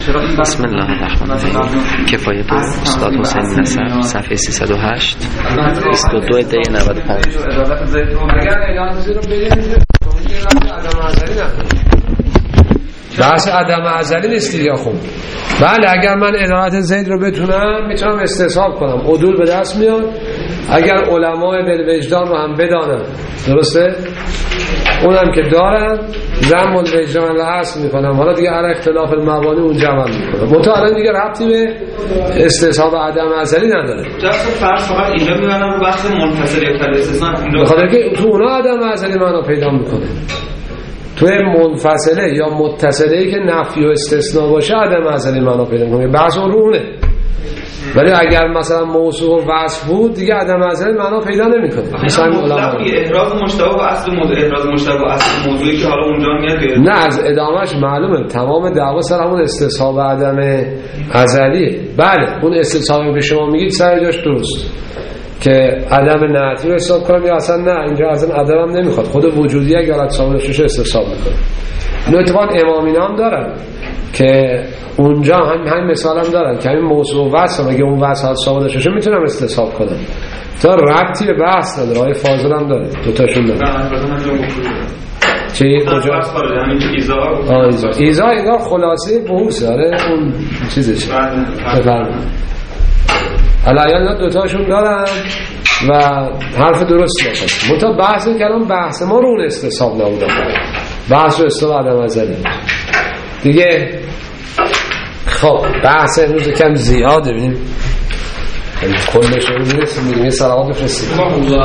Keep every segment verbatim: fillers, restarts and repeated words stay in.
بسم الله الرحمن الرحیم. کفایت استاد حسین نصر، صفحه سیصد و هشت، بیست و دو دی نود و پنج. بحث عدم ازلی نیست دیگه. خب بله، اگر من ادارت زید رو بتونم میتونم استصحاب کنم، عدول به دست میاد. اگر علمای بالوجدان رو هم بدانم، درسته، اونم که دارن، ضم الوجدان رو حذف میکنم. حالا دیگه هر اختلاف المبانی اون جمع میکنم. منتها الان دیگه ربطی به استصحاب عدم ازلی نداره. جلسه فرض فقط اینجا میبرم رو بحث منفصل یا کل استثناء، بخاطر که تو اونا عدم ازلی معنا پیدا میکنه. توی منفصله یا متصله‌ای که نفی و استثناء باشه عدم ازلی معنا پیدا میکنه. بحث اون رو اونه. ولی اگر مثلا موضوع و وصف بود دیگه عدم ازلی معنا پیدا نمیکنه. مثلا علما احراز مشتبه و اصل موضوع، احراز مشتبه و اصل موضوعی که حالا اونجا میاد نه، از ادامهش معلومه تمام دعوا سر همون استصحاب عدم ازلیه. بله، اون استصحابی که شما میگید سر جاش درست که عدم نعتی رو حساب کنم یا اصلا نه، اینجا اصلا عدم هم نمیخواد، خود وجودی اگر حالت صاحبش رو استصحاب میکنه. این اتفاق امامینا هم دارن که اونجا هم همین مثال هم دارن که همین موضوع وصف اگه اون وصف حالت صاحبش رو میتونم استصحاب کنم. تا ربطی به بحث نداره. آقای فاضل هم داره، دوتاشون داره. چی؟ اونجا آه ایزا ایزا ایزا خلاصه بحوث داره، اون چیزشه بفرمایید. الان دوتاشون دارن و حرف درست باشه. منتها بحث کلام بحث ما رو اون استصحاب نبوده، بحث رو استصحاب عدم ازلی دیگه. خب بحث امروز کم زیاده، ببینیم کلش رو میرسیم میریم یه سلامات بفرستیم.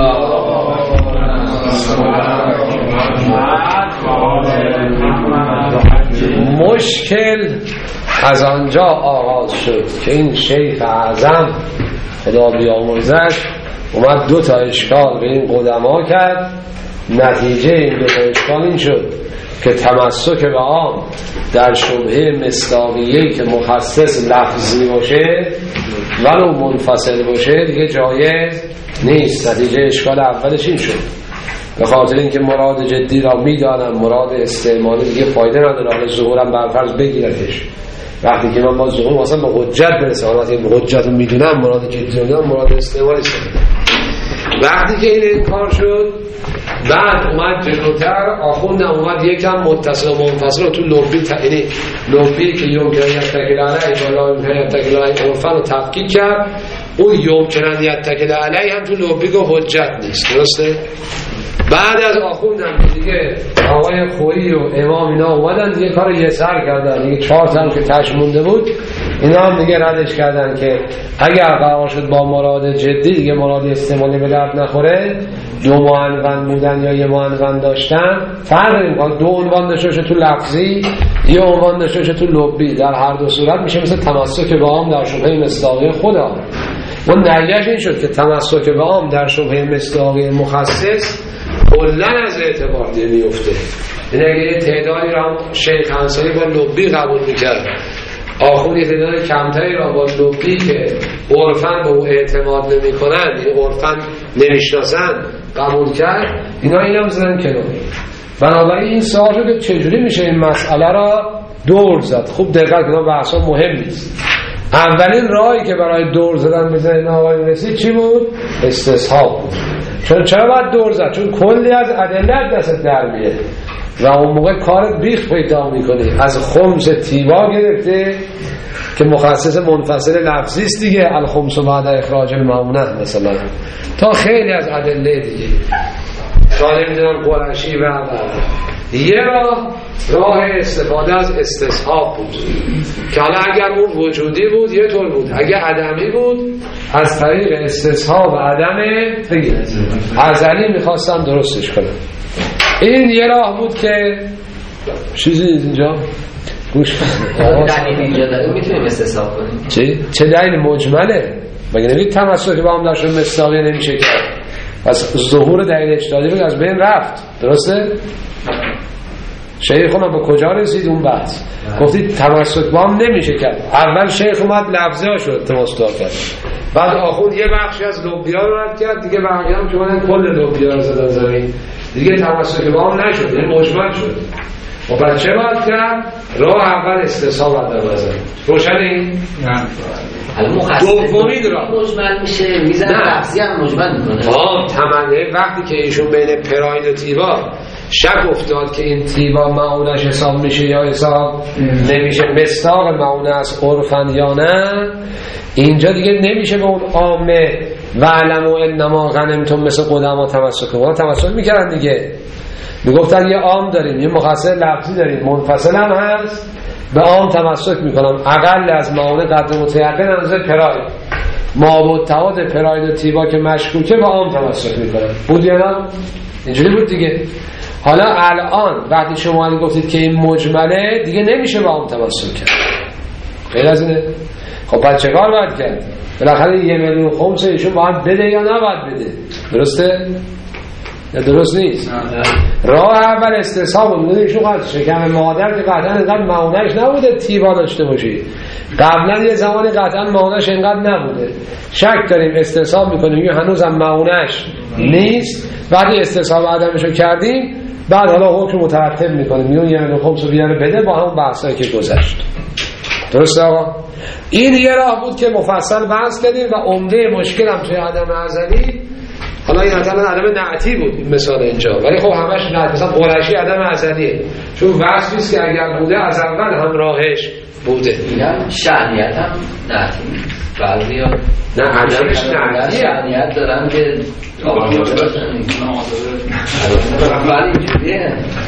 مشکل از آنجا آغاز شد که این شیخ اعظم خدا بیامرزش اومد دو تا اشکال به این قدما کرد. نتیجه این دو تا اشکال این شد که تمسک به عام در شبهه مصداقیه‌ای که مخصص لفظی باشه ولو منفصل باشه دیگه جایز نیست. نتیجه اشکال اولش این شد. به خاطر اینکه مراد جدی را میدانم، مراد استعمالی دیگه فایده نداره، حالا ظهورم برفرض بگیرتش. وقتی که من با ظهور واسه به حجت برسم، وقتی به حجت رو میدونم، مراد جدی رو میدونم، مراد استعمالی است. وقتی که این کار شد، بعد اومد جلوتر آخوندم اومد یکم متصل و منفصل رو تو لوبی تعینی لوبی که یمکنن یتکل علیه بالا یمکنن یتکل علیه عرفن رو تفکیک کرد. اون یمکنن یتکل علیه هم تو لوبی که حجت نیست، درسته؟ بعد از آخوندم دیگه آقای خویی و امام اینا اومدن دیگه کار یه سر کردن دیگه. چهار تا که تش مونده بود اینا هم دیگه ردش کردن که اگر قرار شد با مراد جدی دیگه مراد استعمالی به درد نخوره، دو معنون بودن یا یه معنون داشتن فرق نمی‌کنه. دو عنوان داشته باشه تو لفظی، یه عنوان داشته باشه تو لفظی، در هر دو صورت میشه مثل تمسک به عام در شبهه مصداقی خدا. اون نتیجهش این شد که تمسک به عام در شبهه مصداقی مخصص کلن از اعتبار نمیفته. این اگه یه تعدادی را شیخ انصاری با لبی قبول میکرد، آخون یه تعداد کمتری را با لبی که عرفن به او اعتماد نمی کنن، یه عرفن نمیشناسن قبول کرد، اینا این هم زدن کنار. بنابراین این سوال رو که چجوری میشه این مسئله را دور زد. خوب دقت کنم، بحثا مهم نیست. اولین راهی که برای دور زدن به ذهن آقای رسید چی بود؟ استصحاب بود. چون چرا باید دور زد؟ چون کلی از ادله دستت در میاد و اون موقع کارت بیخ پیدا میکنی. از خمس تیوا گرفته که مخصص منفصل لفظی است دیگه، الخمس بعد اخراج المامونه مثلا، تا خیلی از ادله دیگه تا نمیدونم قرشی و بعد. یه راه راه استفاده از استصحاب بود که حالا اگر اون وجودی بود یه طور بود، اگر عدمی بود از طریق استصحاب عدم ازلی میخواستم درستش کنم. این یه راه بود که چیزی اینجا گوش دلیل اینجا داره میتونیم استصحاب کنیم. چه چه دلیل مجمله؟ مگه نمیگید تمسک با هم داشته مصداقی نمیشه کرد؟ پس ظهور دلیل اجتهادی بود از بین رفت، درسته؟ شیخ اومد به کجا رسید اون بحث؟ گفتید تمسک با هم نمیشه کرد. اول شیخ اومد لفظی ها شد تمسک کرد، بعد آخوند یه بخشی از لوبیا رو رد کرد دیگه، بقیه هم که اومدن کل لوبیا رو زدن زمین دیگه تمسک با هم نشد، یعنی مجمل شد. و بعد چه باید کرد؟ راه اول استصحاب عدم نظر. روشن این؟ دومی درا مجمل میشه میزن لفظی هم مجمل میکنه. آه تمنه وقتی که ایشون بین پراید و تیبا شک افتاد که این تیبا معونش حساب میشه یا حساب نمیشه، مصداق معونه از عرفن یا نه، اینجا دیگه نمیشه به اون عامه و علمو انما غنمتم مثل قدما تمسک ما تمسک میکردن دیگه، میگفتن یه عام داریم یه مخصص لفظی داریم، منفصل هم هست به عام تمسک میکنم، اقل از معونه قدر متیقن انزه پراید معبود تعاد پراید و تیبا که مشکوکه به عام تمسک میکنن. بود یا نه؟ اینجوری بود دیگه. حالا الان وقتی شما گفتید که این مجمله دیگه نمیشه به عام تمسک کرد، غیر از اینه. خب بعد چه کار باید کرد؟ بالاخره یه میلیون خمس ایشون باید بده یا نباید بده؟ درسته؟ یا درست نیست؟ راه اول استصحاب بود. ایشون قد شکم مادر که قطعا اینقدر معونش نبوده تیبا داشته باشید، قبلا یه زمان قطعا معونش اینقدر نبوده، شک داریم استصحاب میکنیم یه هنوز هم معونش نیست، بعد استصحاب عدمشو کردیم بعد حالا حکم مترتب میکنیم میون یه میلیون خمس رو بیاره بده با همون بحثایی که گذشت. درسته آقا؟ این یه راه بود که مفصل بحث کردیم و عمده مشکل هم توی عدم ازلی، حالا این عدم عدم نعتی بود مثال اینجا، ولی خب همش نعتی، مثلا قرشی عدم ازلیه چون وصف نیست که اگر بوده از اول هم راهش بوده. اینم شأنیت هم نعتی بعضی ها نه عدمش نعتیه، شأنیت دارن که ولی اینجوریه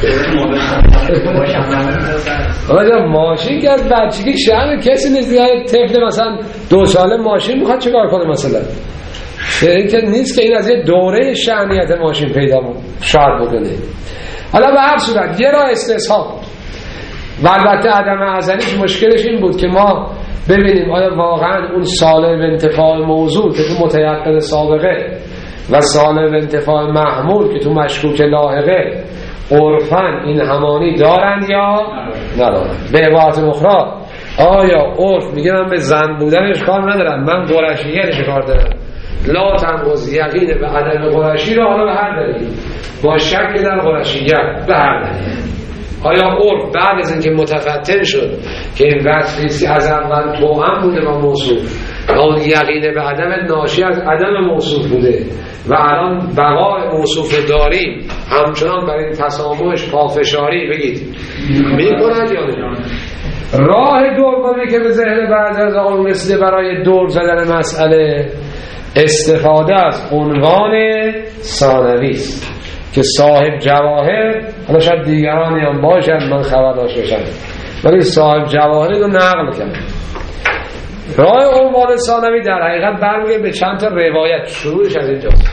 آقا ماشین که از بچگی شأن کسی نیست، طفل مثلا دو ساله ماشین میخواد چیکار کنه مثلا، این که نیست که این از یه دوره شأنیت ماشین پیدا شاید بکنه. حالا به هر صورت یه راه استصحاب و البته عدم ازلیش مشکلش این بود که ما ببینیم آیا واقعا اون سالب انتفاع موضوع که تو متیقن سابقه و سالب انتفاع محمول که تو مشکوک لاحقه عرفن این همانی دارن یا ندارن. به عبارت اخرى آیا عرف میگه من به زن بودنش کار ندارم، من قرشیتش کار دارم، لا تنقض یقین به عدم قرشی را حالا به هر دلیل با شک در قرشیت به هر دلیل. آیا عرف بعد از اینکه متفتن شد که این وصفی از اول توأم بوده با موصوف و اون یقین به عدم ناشی از عدم موصوف بوده و الان بقای موصوف داریم همچنان برای این تسامحش پافشاری بگید میکنند یا نه؟ راه دومی که به ذهن بعضی از آقایون رسیده برای دور زدن مسئله استفاده از عنوان ثانوی است که صاحب جواهر، حالا شاید دیگرانی هم باشند من خبر داشته باشم ولی صاحب جواهر رو نقل کنم. راه عنوان ثانوی در حقیقت برمیگرده به چند تا روایت، شروعش از اینجاست.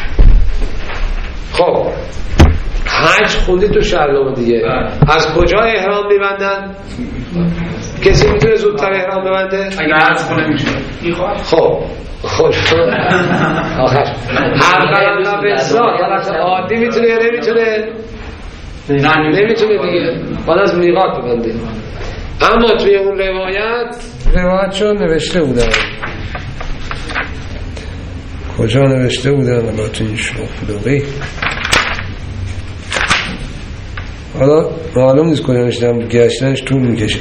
خب حج خوندید تو شهرنامه دیگه، از کجا احرام میبندن؟ کسی میتونه زودتر احرام ببنده؟ اگر عرض کنه میشه خب خب آخر هر قلم نبستان حالت عادی میتونه یا نمیتونه؟ نمیتونه دیگه، باید از میقات ببنده. اما توی اون روایت روایت چون نوشته بودن کجا نوشته بودن با تو این شلوغی حالا معلوم نیست کجا نوشتم، گشتنش طول میکشه.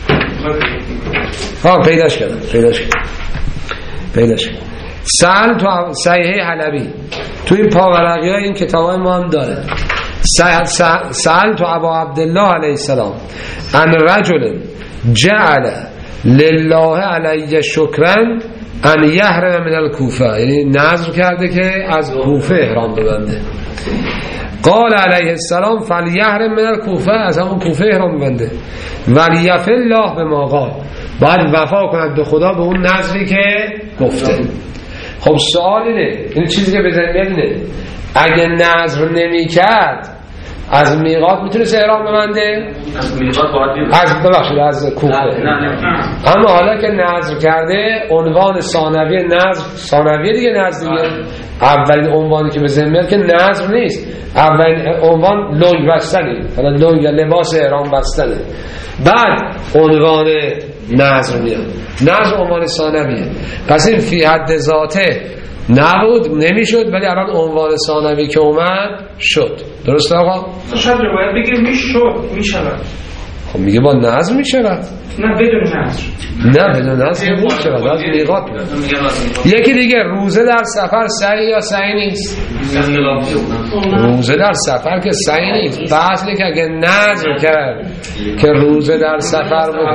ها پیداش کردم پیداش کردم پیداش کردم سأل تو صحیحه حلبی تو این پاورقی های این کتاب های ما هم داره. سأل تو ابا عبدالله علیه السلام ان رجل جعل لله علیه شکرن ان یحرم من الکوفه، یعنی نظر کرده که از کوفه احرام ببنده. قال علیه السلام فلیحرم من الکوفه، از همون کوفه احرام ببنده. ولیف الله به ما قال، باید وفا کند به خدا به اون نظری که گفته. خب سوال اینه، این چیزی که به ذهن میاد اینه اگه نظر نمی کرد از میقات میتونه احرام ببنده؟ از میقات باید از ببخشید از کوفه. اما حالا که نظر کرده عنوان ثانوی نظر، ثانوی دیگه نظر دیگه، اولین عنوانی که به ذهن میاد که نظر نیست، اولین عنوان لنگ بستنه، حالا لنگ یا لباس احرام بستنه، بعد عنوان نظر میاد. نظر عنوان ثانویه. پس این فی حد ذاته نبود نمیشد، ولی الان عنوان ثانوی که اومد شد. درسته آقا؟ شاید روایت بگیر میشد میشود. خب میگه با نظم میشود. نه بدون نظم. نه بدون نظم نمیشود، از میقات میاد. یکی دیگه روزه در سفر صحیح یا صحیح نیست؟ روزه در سفر که صحیح نیست. بحث اینه که اگه نظم کرد که روزه در سفر بود،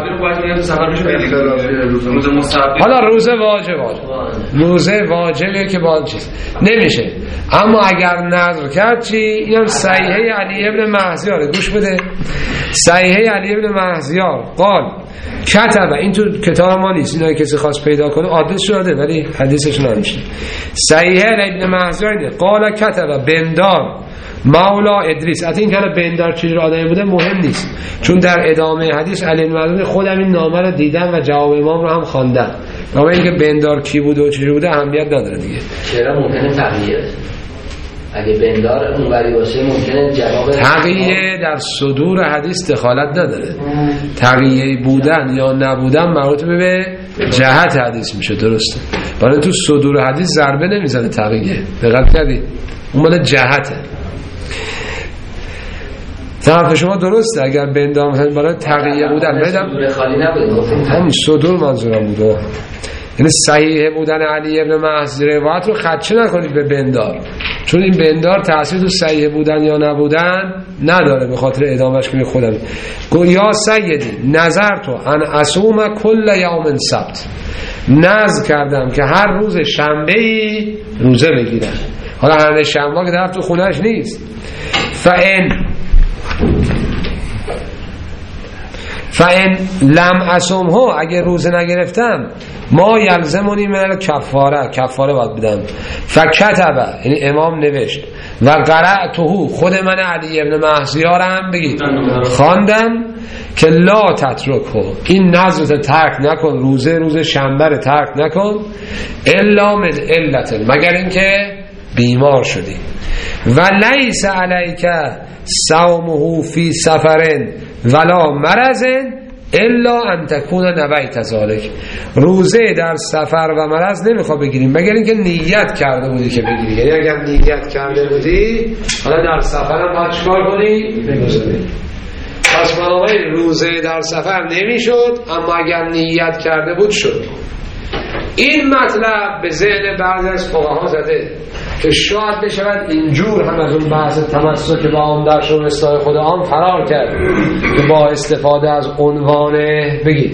حالا روزه واجب واجب روزه واجبه که با چیز نمیشه. اما اگر نظر کرد چی؟ اینم صحیحه علی ابن مهزیاره. گوش بده، صحیحه علی ابن مهزیار قال کتبه، این تو کتاب ما نیست، اینایی کسی خواست پیدا کنه آدرس شده ولی حدیثش نمیشه. صحیحه علی ابن مهزیار اینه قال کتبه بندار مولا ادریس. حتی این که بندار چجور آدمی بوده مهم نیست، چون در ادامه حدیث علی بن مهزیار خودم این نامه رو دیدم و جواب امام رو هم خواندم. اما اینکه بندار کی بوده و چجور بوده اهمیت نداره دیگه. چرا ممکنه تغییر اگه بندار اونوری باشه ممکنه جواب تغییر در صدور حدیث دخالت نداره. تغییر بودن یا نبودن مربوط به جهت حدیث میشه. درسته، برای تو صدور حدیث ضربه نمیزنه تغییر. دقت کردی؟ اون مال جهته. طرف شما درسته اگر بندار مثلا برای تغییر بودن بدم صدور خالی نبود، همین صدور منظورم بوده. یعنی صحیح بودن علی ابن مهزی روایت رو خدشه نکنید به بندار، چون این بندار تأثیر تو صحیح بودن یا نبودن نداره. به خاطر ادامهش که خودم گو یا سیدی نظر تو ان اصوم کل یوم سبت، نظر کردم که هر روز شنبه ای روزه بگیرم. حالا هر شنبه که طرف تو خونهش نیست. فان فان لم اصوم ها، اگه روزه نگرفتم ما یلزمونی من کفاره، کفاره باید بدم. فکتبه، یعنی امام نوشت و قرأته، خود من علی ابن مهزیارم بگید خواندم که لا تترکه، این نظرت ترک نکن، روزه روز شنبه رو ترک نکن، الا من علت، مگر اینکه بیمار شدی. و لیس علیک صومه فی سفرن ولا مرضن الا ان تکون نویت ذلک، روزه در سفر و مرض نمیخواد بگیریم مگر اینکه نیت کرده بودی که بگیری. یعنی اگر نیت کرده بودی حالا در سفر هم باید چکار کنی؟ بگذاری. پس بنابراین روزه در سفر نمیشد، اما اگر نیت کرده بود شد. این مطلب به ذهن بعضی از فقها زده که شاید بشود اینجور هم از اون بحث تمسک با عمده‌اش و اصلاح خود عام فرار کرد که با استفاده از عنوان بگید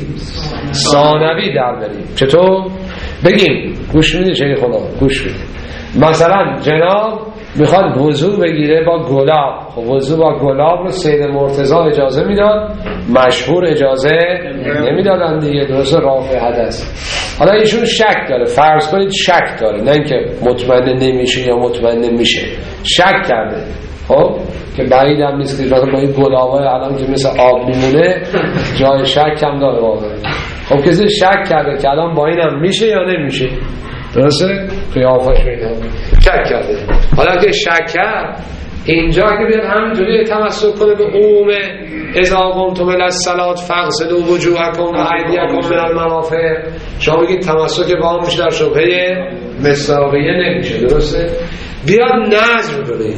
ثانوی در بریم. چطور؟ بگیم گوش میدید چه خدا گوش میدید. مثلا جناب میخواد وضو بگیره با گلاب، خب وضو با گلاب رو سید مرتضی اجازه میداد، مشهور اجازه نمیدادن دیگه. درست رافع حدث. حالا ایشون شک داره، فرض کنید شک داره، نه اینکه مطمئن نمیشه یا مطمئن میشه، شک کرده. خب که بعید هم نیست که با این گلابای الان که مثل آب میمونه جای شک هم داره واقعا. خب کسی شک کرده که الان با اینم میشه یا نمیشه. درسته؟ قیافش میده شک کرده. حالا که شک کرد اینجا که بیاد همینجوری تمسک کنه به عموم اذا قمتم الی الصلاة فاغسلوا وجوهکم و ایدیکم من المرافق، شما بگید تمسک با هم میشه در شبهه مصداقیه نمیشه. درسته؟ بیاد نظر کنه،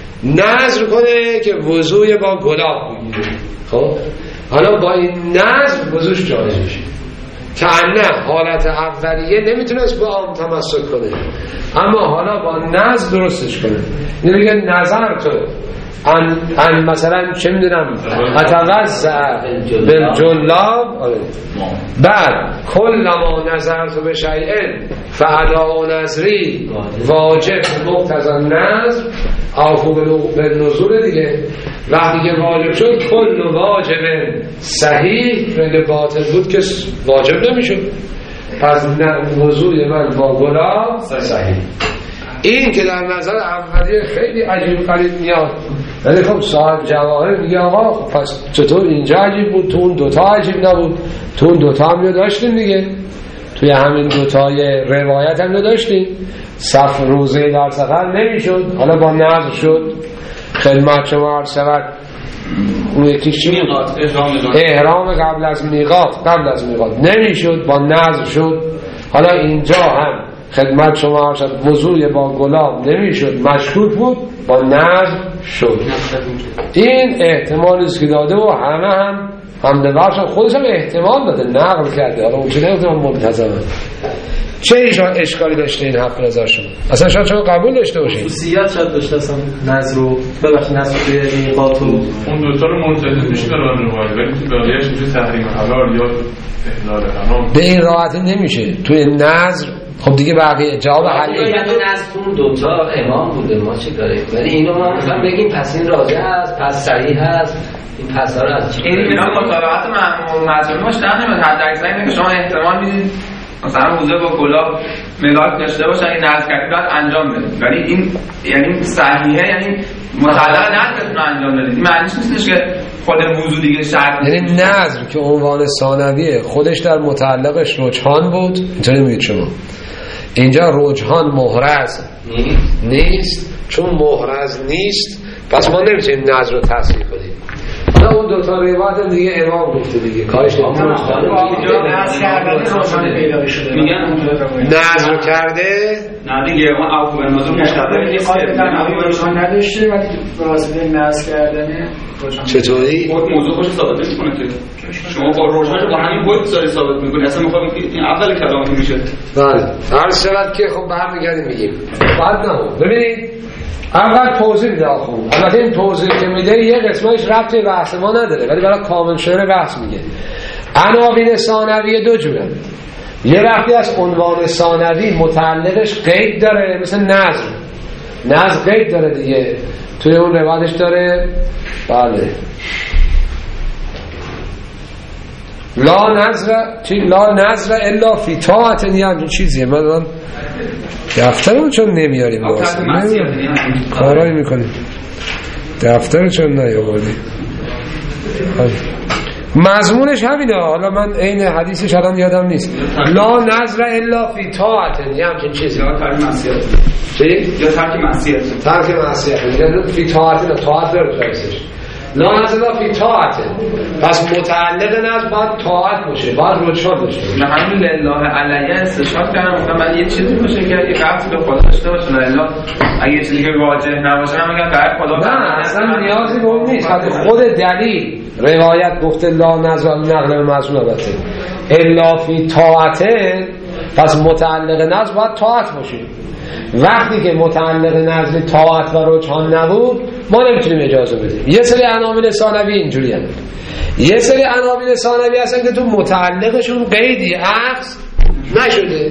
نظر کنه که وضوی با گلاب بگیره. خب حالا با این نظر وضوش جایز میشه. که نه حالت اولیه نمیتونست با هم تمسک کنه، اما حالا با نظر درستش کنه. اینو میگه نظر تو ان, ان مثلا چه میدونم اتوزع بالجلاب، بعد کل ما نظر تو به شیئن فعلا نظری واجب مقتضا نظر آفو به نزول دیگه. وقتی که واجب شد کل واجب صحیح، اگه باطل بود که واجب نمیشد. پس وضوی من با گلاب صحیح. این که در نظر اولیه خیلی عجیب غریب میاد، ولی خب صاحب جواهر میگه آقا خب پس چطور اینجا عجیب بود تو اون دوتا عجیب نبود؟ تو اون دوتا هم داشتیم دیگه، توی همین دوتای روایت هم داشتیم. صف روزه در سفر نمیشد، حالا با نظر شد. خدمت شما عرض شود اون یکی چی احرام قبل از میقات، قبل از میقات نمیشد، با نظر شد. حالا اینجا هم خدمت شما شد وضوء با گلاب نمیشد مشکوک بود با نظر شد. این احتمالی است که داده و همه هم حمد بخش خودش هم احتمال داده نقل کرده. حالا اون چه احتمال منتظمه چه ایشان اشکالی داشته این حق رضا شما اصلا شاید شما قبول داشته باشید خصوصیت شاید داشته اصلا نظر رو ببخشید نظر توی میقات و اون دوتا رو منتظر میشه دارن روایت ولی تو بقیه‌اش میشه تحریم حلال یا احلال حرام. به این راحتی نمیشه توی نظر. خب دیگه بقیه جواب حلی یعنی نظر اون دوتا امام بوده ما چی داریم ولی اینو ما مثلا بگیم پس این راجع است پس صحیح هست این پس ها رو از چی این اینا مطابقت معمول باشه در نمیاد حد اکثر اینه که شما احتمال میدید مثلا وضو با گلاب ملاک داشته باشن این نظر کردن باید انجام بدید ولی این یعنی صحیحه یعنی مطلق نظرتون انجام بدید. این معنیش نیستش که خود وضو دیگه شرط یعنی نظر که عنوان ثانویه خودش در متعلقش رجحان بود اینطوری میگید شما اینجا رجحان محرز نیست چون محرز نیست پس ما نمیتونیم نظر رو تصحیح کنیم. نه اون دوتا روایت دیگه امام گفته دیگه کارش نمیتونیم نظر کرده نه دیگه اون عفو بنمازه مشتبه نیست رجحان نداشته ولی واسطه نظر کردنه چطوری؟ موضوع خوش ثابت میکنه که شما با رجحان با همین بود ساری ثابت میکنی اصلا میخوام این اول کلام میشه. بله عرض شود که خب برمیگردیم میگیم بعد نه ببینید اول توضیح میده آخون. البته این توضیح که میده یه قسمتش ربطی به بحث ما نداره ولی برای کامل شدن بحث میگه. عناوین ثانویه دو جوره. یه وقتی از عنوان ثانوی متعلقش قید داره مثل نظر نظر قید داره دیگه توی اون روایتش داره بله لا نظر چی لا نظر الا فی طاعت یعنی چیزیه من من دفترمون چون نمیاریم کارایی میکنیم دفتر چون نیاوردیم مضمونش همینه. حالا من عین حدیثش الان یادم نیست لا نظر الا فی طاعت یعنی همچین چیزی یا ترک معصیت چی؟ یا ترک معصیت ترک معصیت یعنی فی طاعت نه طاعت داره تویسش لا نظر فی طاعت پس متعلق نظر باید طاعت باشه باید رجحان داشته باشه. نه همین لله علیه استشهاد کردم گفتم من یه چیزی باشه که یه قطع به خدا داشته باشه لله اگه چیزی که واجه نباشه من میگم قطع خدا نه اصلا نیازی به اون نیست. حتی خود دلیل روایت گفته لا نظر نقل مضمون البته الا فی طاعته پس متعلق نظر باید طاعت باشه. وقتی که متعلق نظر طاعت و رجحان نبود ما نمیتونیم اجازه بدیم. یه سری عناوین ثانوی اینجوری هست یه سری عناوین ثانوی هستن که تو متعلقشون قیدی عکس نشده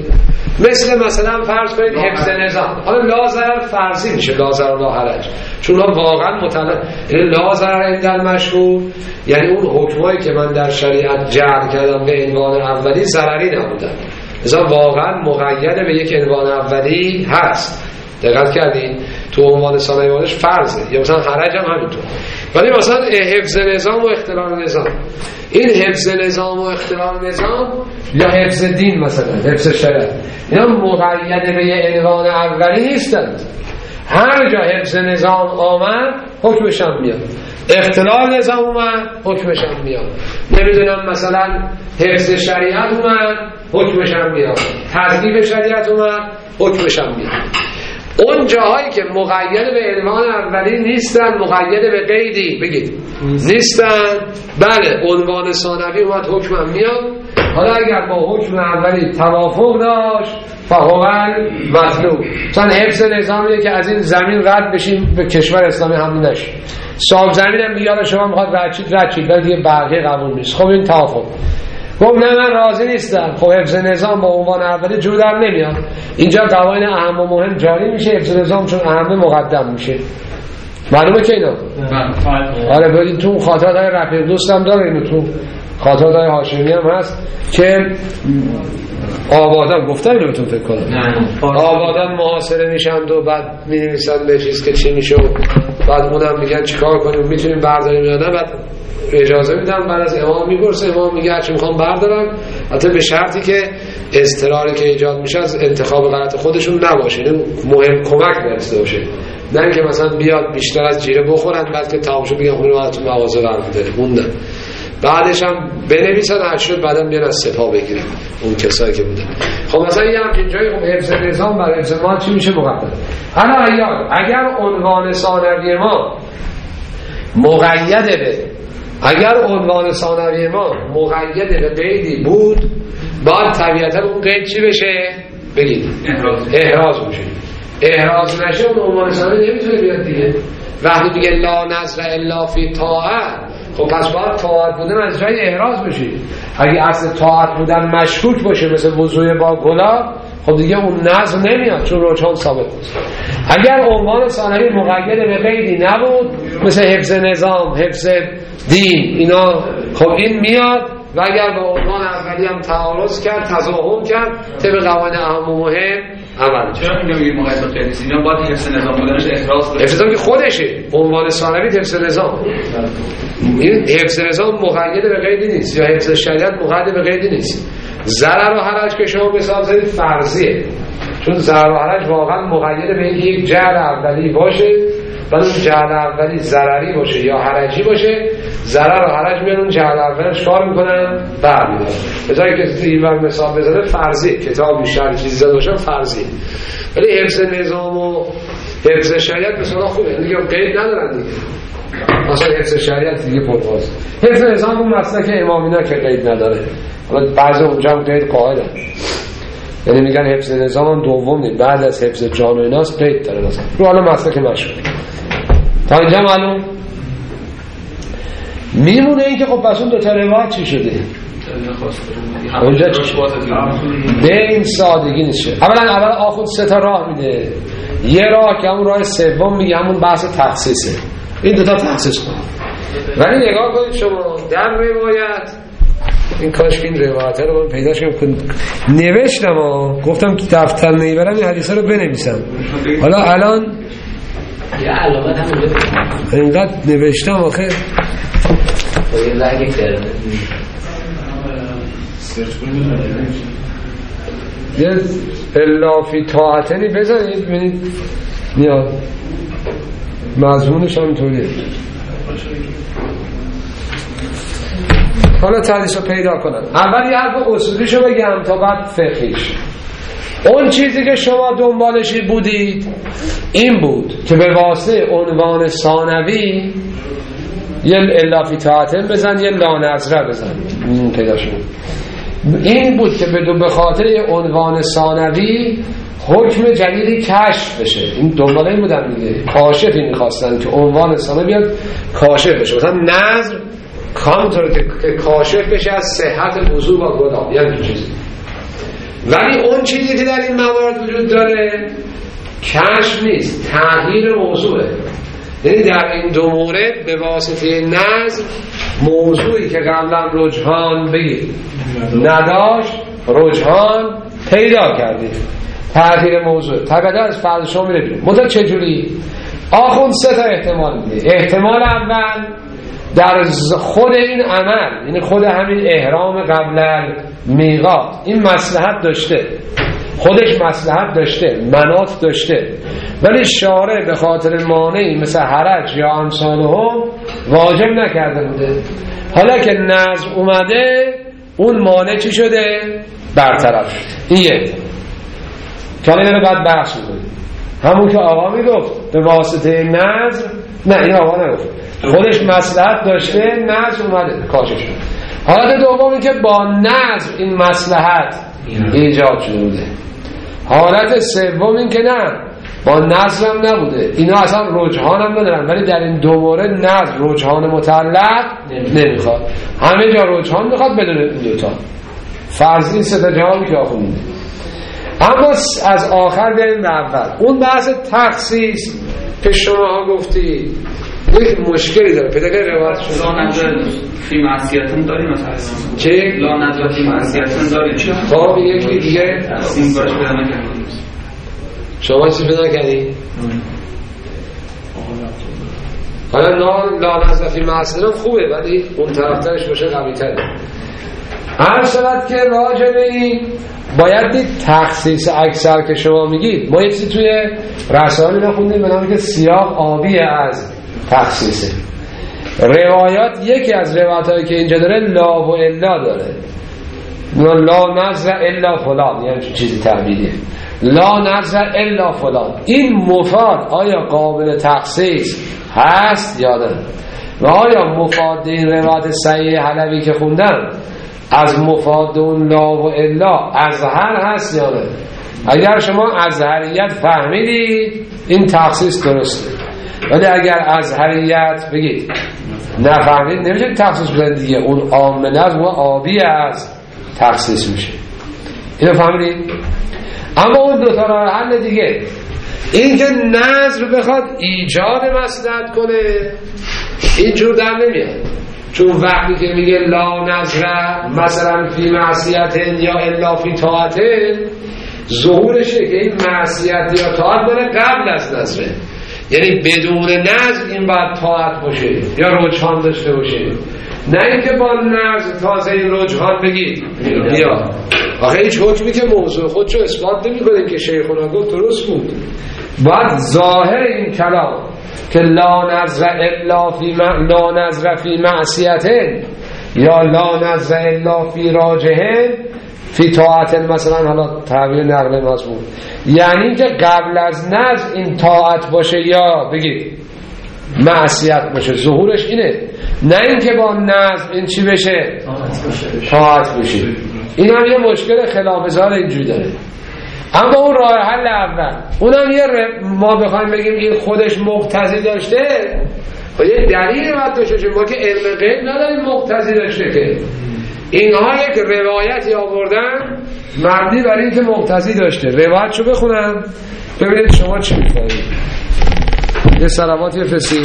مثل مثلا فرض کنید حفظ نظام. حالا لا ضرر فرضی میشه لا ضرر لا حرج چون واقعا متعلق یعنی لا ضرر عند المشهور یعنی اون حکمایی که من در شریعت جعل کردم به عنوان اولی ضرری نبودن مثلا واقعا مقید به یک عنوان اولی هست. دقت کردین تو عنوان ثانویش فرضه یا مثلا حرج هم همینطور ولی مثلا حفظ نظام و اختلال نظام این حفظ نظام و اختلال نظام یا حفظ دین مثلا حفظ شرع اینا مقید به یک عنوان اولی نیستند. هر جا حفظ نظام آمد حکمش هم میاد اختلال نظام اومد حکمش هم میاد نمیدونم مثلا حفظ شریعت اومد حکمش هم میاد تضعیف شریعت اومد حکمش هم میاد. اون جاهایی که مقید به عنوان اولی نیستن مقید به قیدی بگید نیستن بله عنوان ثانوی اومد حکم هم میاد. حالا اگر با حکم اولی توافق داشت فهوال مطلوب مثلا حفظ نظامیه که از این زمین رد بشیم به کشور اسلامی حمله نشیم صاحب زمین هم بیاره شما میخواد رد چید رد چید ولی دیگه بقیه قبول نیست. خب این توافق گفت نه من راضی نیستم خب حفظ نظام با عنوان اولی جور در نمیاد. اینجا قوانین اهم و مهم جاری میشه حفظ نظام چون اهم مقدم میشه. معلومه که اینا آره ببین تو خاطرات های رفیق دوستم داره اینو تو خاطرات های هاشمی هم هست که آبادان گفتم اینو بهتون فکر کنم آبادان محاصره میشند و بعد می‌نویسن به چیز که چی میشه بعد اونم میگن چیکار کنیم میتونیم برداریم یا نه بعد اجازه میدن بعد از امام میپرسه امام میگه هرچی میخوام بردارم البته به شرطی که اضطراری که ایجاد میشه از انتخاب غلط خودشون نباشه مهم کمک برسه باشه نه اینکه مثلا بیاد بیشتر از جیره بخورن بعد که تمام شد بگن خونه وقت مغازه قرار داره اون نه بعدش هم بنویسن هر شد بعدم بیان از سپاه بگیرن اون کسایی که بودن. خب مثلا یه همچین جایی خب حفظ نظام برای حفظ مال چی میشه مقدم؟ حالا ایاد اگر عنوان ثانوی ما مقید به اگر عنوان ثانوی ما مقید به قیدی بود باید طبیعتا اون قید چی بشه؟ بگید احراز احراز بشه. احراز نشه اون عنوان ثانوی نمیتونه بیاد دیگه. وقتی میگه لا نظر الا فی طاعت خب پس باید طاعت بودن از جای احراز بشه. اگه اصل طاعت بودن مشکوک باشه مثل وضوء با گلاب خب دیگه اون نظر نمیاد چون رجحان ثابت است. اگر عنوان ثانوی مقید به قیدی نبود مثل حفظ نظام، حفظ دین اینا خب این میاد و اگر با عنوان اولی هم تعارض کرد تضاهم کرد طبق قوانین اهم و مهم عمل. چرا میگم میگه مقید به قیدی اینا باید حفظ نظام بودنش احراز بشه. حفظ نظام که خودشه عنوان ثانوی حفظ نظام. این حفظ نظام مقید به قیدی نیست یا حفظ شریعت مقید به قیدی نیست. ضرر و حرج که شما مثال زدید فرضیه چون ضرر و حرج واقعا مقید به اینکه یک جعل اولی باشه و اون جعل اولی ضرری باشه یا حرجی باشه ضرر و حرج میان اون جعل اولیش کار میکنن برمیدارن. به جایی که این بر مثال بزنه فرضی کتاب شرعی چیزی زده باشن فرضی ولی حفظ نظام و حفظ شریعت مثلا خوبه دیگه قید ندارن دیگه. مثلا حفظ شریعت دیگه پرواز حفظ نظام اون مسلک امامی نه که قید نداره. حالا بعضی اونجا هم قید قاعدن یعنی میگن حفظ نظام هم دوم نیست بعد از حفظ جان و ایناست قید داره مثلا رو حالا مسلک مشهور تا اینجا معلوم میمونه این که خب پس اون دوتا روایت چی شده اونجا چی شده به این سادگی نیست. اولا اول آخوند سه تا راه میده یه راه که همون راه سوم میگه همون بحث تخصیصه این دوتا تخصیص کنه ولی نگاه کنید شما در روایت این کاش که این روایت رو من پیداش کنم نوشتم ها گفتم که دفتر نیبرم این حدیثه رو بنویسم حالا الان یه علامت هم رو اینقدر نوشتم آخه یه لگه کرده یه الافی طاعتنی بزنید ببینید میاد مضمونش هم طوریه. حالا تحدیث رو پیدا کنم اول یه حرف اصولیشو بگم تا بعد فقهیش. اون چیزی که شما دنبالشی بودید این بود که به واسطه عنوان ثانوی یه الافی طاعتن بزن یه لانظره بزن این پیدا شد. این بود که به به خاطر عنوان ثانوی حکم جدیدی کشف بشه. این دنبال این بودن دیگه کاشفی میخواستن که عنوان ثانوی بیاد کاشف بشه مثلا نظر کامطور که کاشف بشه از صحت وضو با گناه یعنی چیزی. ولی اون چیزی که در این موارد وجود داره کشف نیست تغییر موضوعه. یعنی در این دو مورد به واسطه نظر موضوعی که قبلا رجحان بگید نداشت رجحان پیدا کردید تغییر موضوع تقدر از فرض شما میره بیرون. مدت چجوری؟ آخوند سه تا احتمال میده. احتمال اول در خود این عمل یعنی خود همین احرام قبل میقات این مصلحت داشته خودش مصلحت داشته مناط داشته ولی شارع به خاطر مانعی مثل حرج یا امثاله هم واجب نکرده بوده. حالا که نظر اومده اون مانع چی شده؟ برطرف شده. این یه کالا اینه باید بحث میکنیم همون که آقا میگفت به واسطه نظر نه این آقا نگفت خودش مصلحت داشته نظر اومده کاشف شد. حالت دومی که با نظر این مصلحت ایجاد شده بوده. حالت سوم این که نه با نظر هم نبوده اینا اصلا رجحان هم ندارن ولی در این دو مورد نظر رجحان مطلق نمیخواد همه جا رجحان میخواد بدون این دوتا فرضی سه تا جوابی که آخون میده. اما از آخر بریم به اول اون بحث تخصیص که شما ها گفتی یک مشکلی داره پیدا کنید روایت شما لا نظر فی معصیتون داریم مثلا چه؟ لا نظر فی معصیتون داریم خب یکی دیگه این باش پیدا نکردیم شما چی پیدا کردی؟ حالا لا نظر فی معصیتون خوبه ولی اون طرفترش باشه قوی تره. هر شود که راجع به این باید دید تخصیص اکثر که شما میگید ما یکی توی رسائل نخوندیم به نامی که سیاق آبی از تخصیصه. روایات یکی از روایات هایی که اینجا داره لا و الا داره، لا نظر الا فلان، یعنی چیزی تعبیریه، لا نظر الا فلان. این مفاد آیا قابل تخصیص هست یا نه؟ و آیا مفاد این روایت صحیح حلبی که خوندن از مفاد اون لا و الا ازهر هست یا نه؟ اگر شما ازهریت فهمیدید این تخصیص درسته، ولی اگر ازهریت بگید نفهمید نمیشه تخصیص بزنید دیگه، اون آمنه از و آبی از تخصیص میشه. اینو فهمیدید؟ اما اون دوتا راه حل دیگه، این که نظر بخواد ایجاد مصلحت کنه اینجور در نمیاد، چون وقتی که میگه لا نظر مثلا فی معصیت یا الا فی طاعت، ظهورشه که این معصیت یا طاعت داره قبل از نظره، یعنی بدون نظر این باید طاعت باشه یا رجحان داشته باشه، نه اینکه با نظر تازه این رجحان بگید بیا. آخه هیچ حکمی که موضوع خودشو اثبات نمی کنه که شیخونا گفت درست بود، باید ظاهر این کلام که لا نظر الا فی م... لا نظر فی معصیت یا لا نظر الا فی راجح فی طاعت، مثلا حالا تعبیر نقل مضمون، یعنی که قبل از نظر این طاعت باشه یا بگید معصیت باشه، ظهورش اینه، نه اینکه با نظر این چی بشه طاعت بشه. این هم یه مشکل خلافزار اینجوری داره. اما اون راه حل اول، اونم یه ر... ما بخوایم بگیم این خودش مقتضی داشته، خب یه دلیل باید داشته، ما که علم غیب نداریم مقتضی داشته که اینها یک روایتی آوردن مبنی بر این که مقتضی داشته. روایتشو بخونم ببینید شما چی می‌فهمید. یه صلوات یه فسی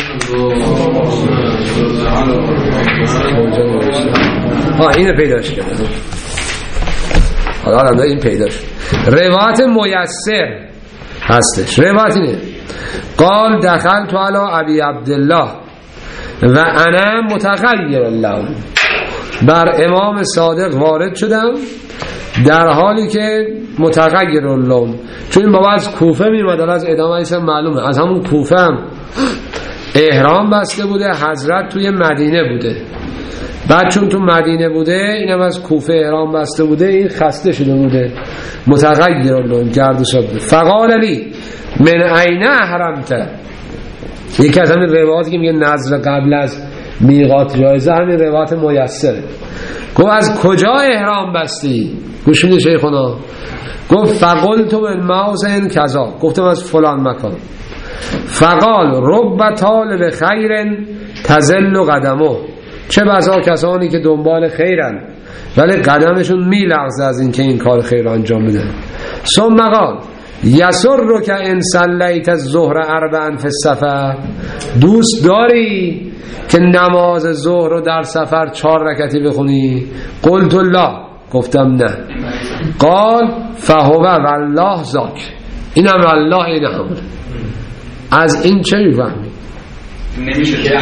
ها اینو پیداش کرده، حالا حالا این پیداش روایت میسر هستش. روایت اینه قال دخلت علی ابی عبدالله و انا متغیر اللون، بر امام صادق وارد شدم در حالی که متغیر اللون، چون این بابا از کوفه میمد، از ادامه ایسا معلومه از همون کوفه هم احرام بسته بوده، حضرت توی مدینه بوده، بعد چون تو مدینه بوده اینم از کوفه احرام بسته بوده، این خسته شده بوده، متغیر اللون گرد و ساد بوده. فقال علی من این احرمت، یکی از همین روایاتی که میگه نظر قبل از میقات جایزه همین روایت میسره. گفت از کجا احرام بستی؟ گوش میدی شیخونا؟ گفت فقلت من موضع کذا، گفتم از فلان مکان. فقال رب طالب خیر تزل قدمه، چه بسا کسانی که دنبال خیرن ولی قدمشون میلغزه از این که این کار خیر انجام میدن. ثم قال یسر که ان صلیت الظهر اربعا فی السفر، دوست داری که نماز ظهر رو در سفر چهار رکعتی بخونی؟ قلت لا، گفتم نه. قال فهو والله ذاک، اینم والله این همونه. از این چه میفهمی؟ نمیشه که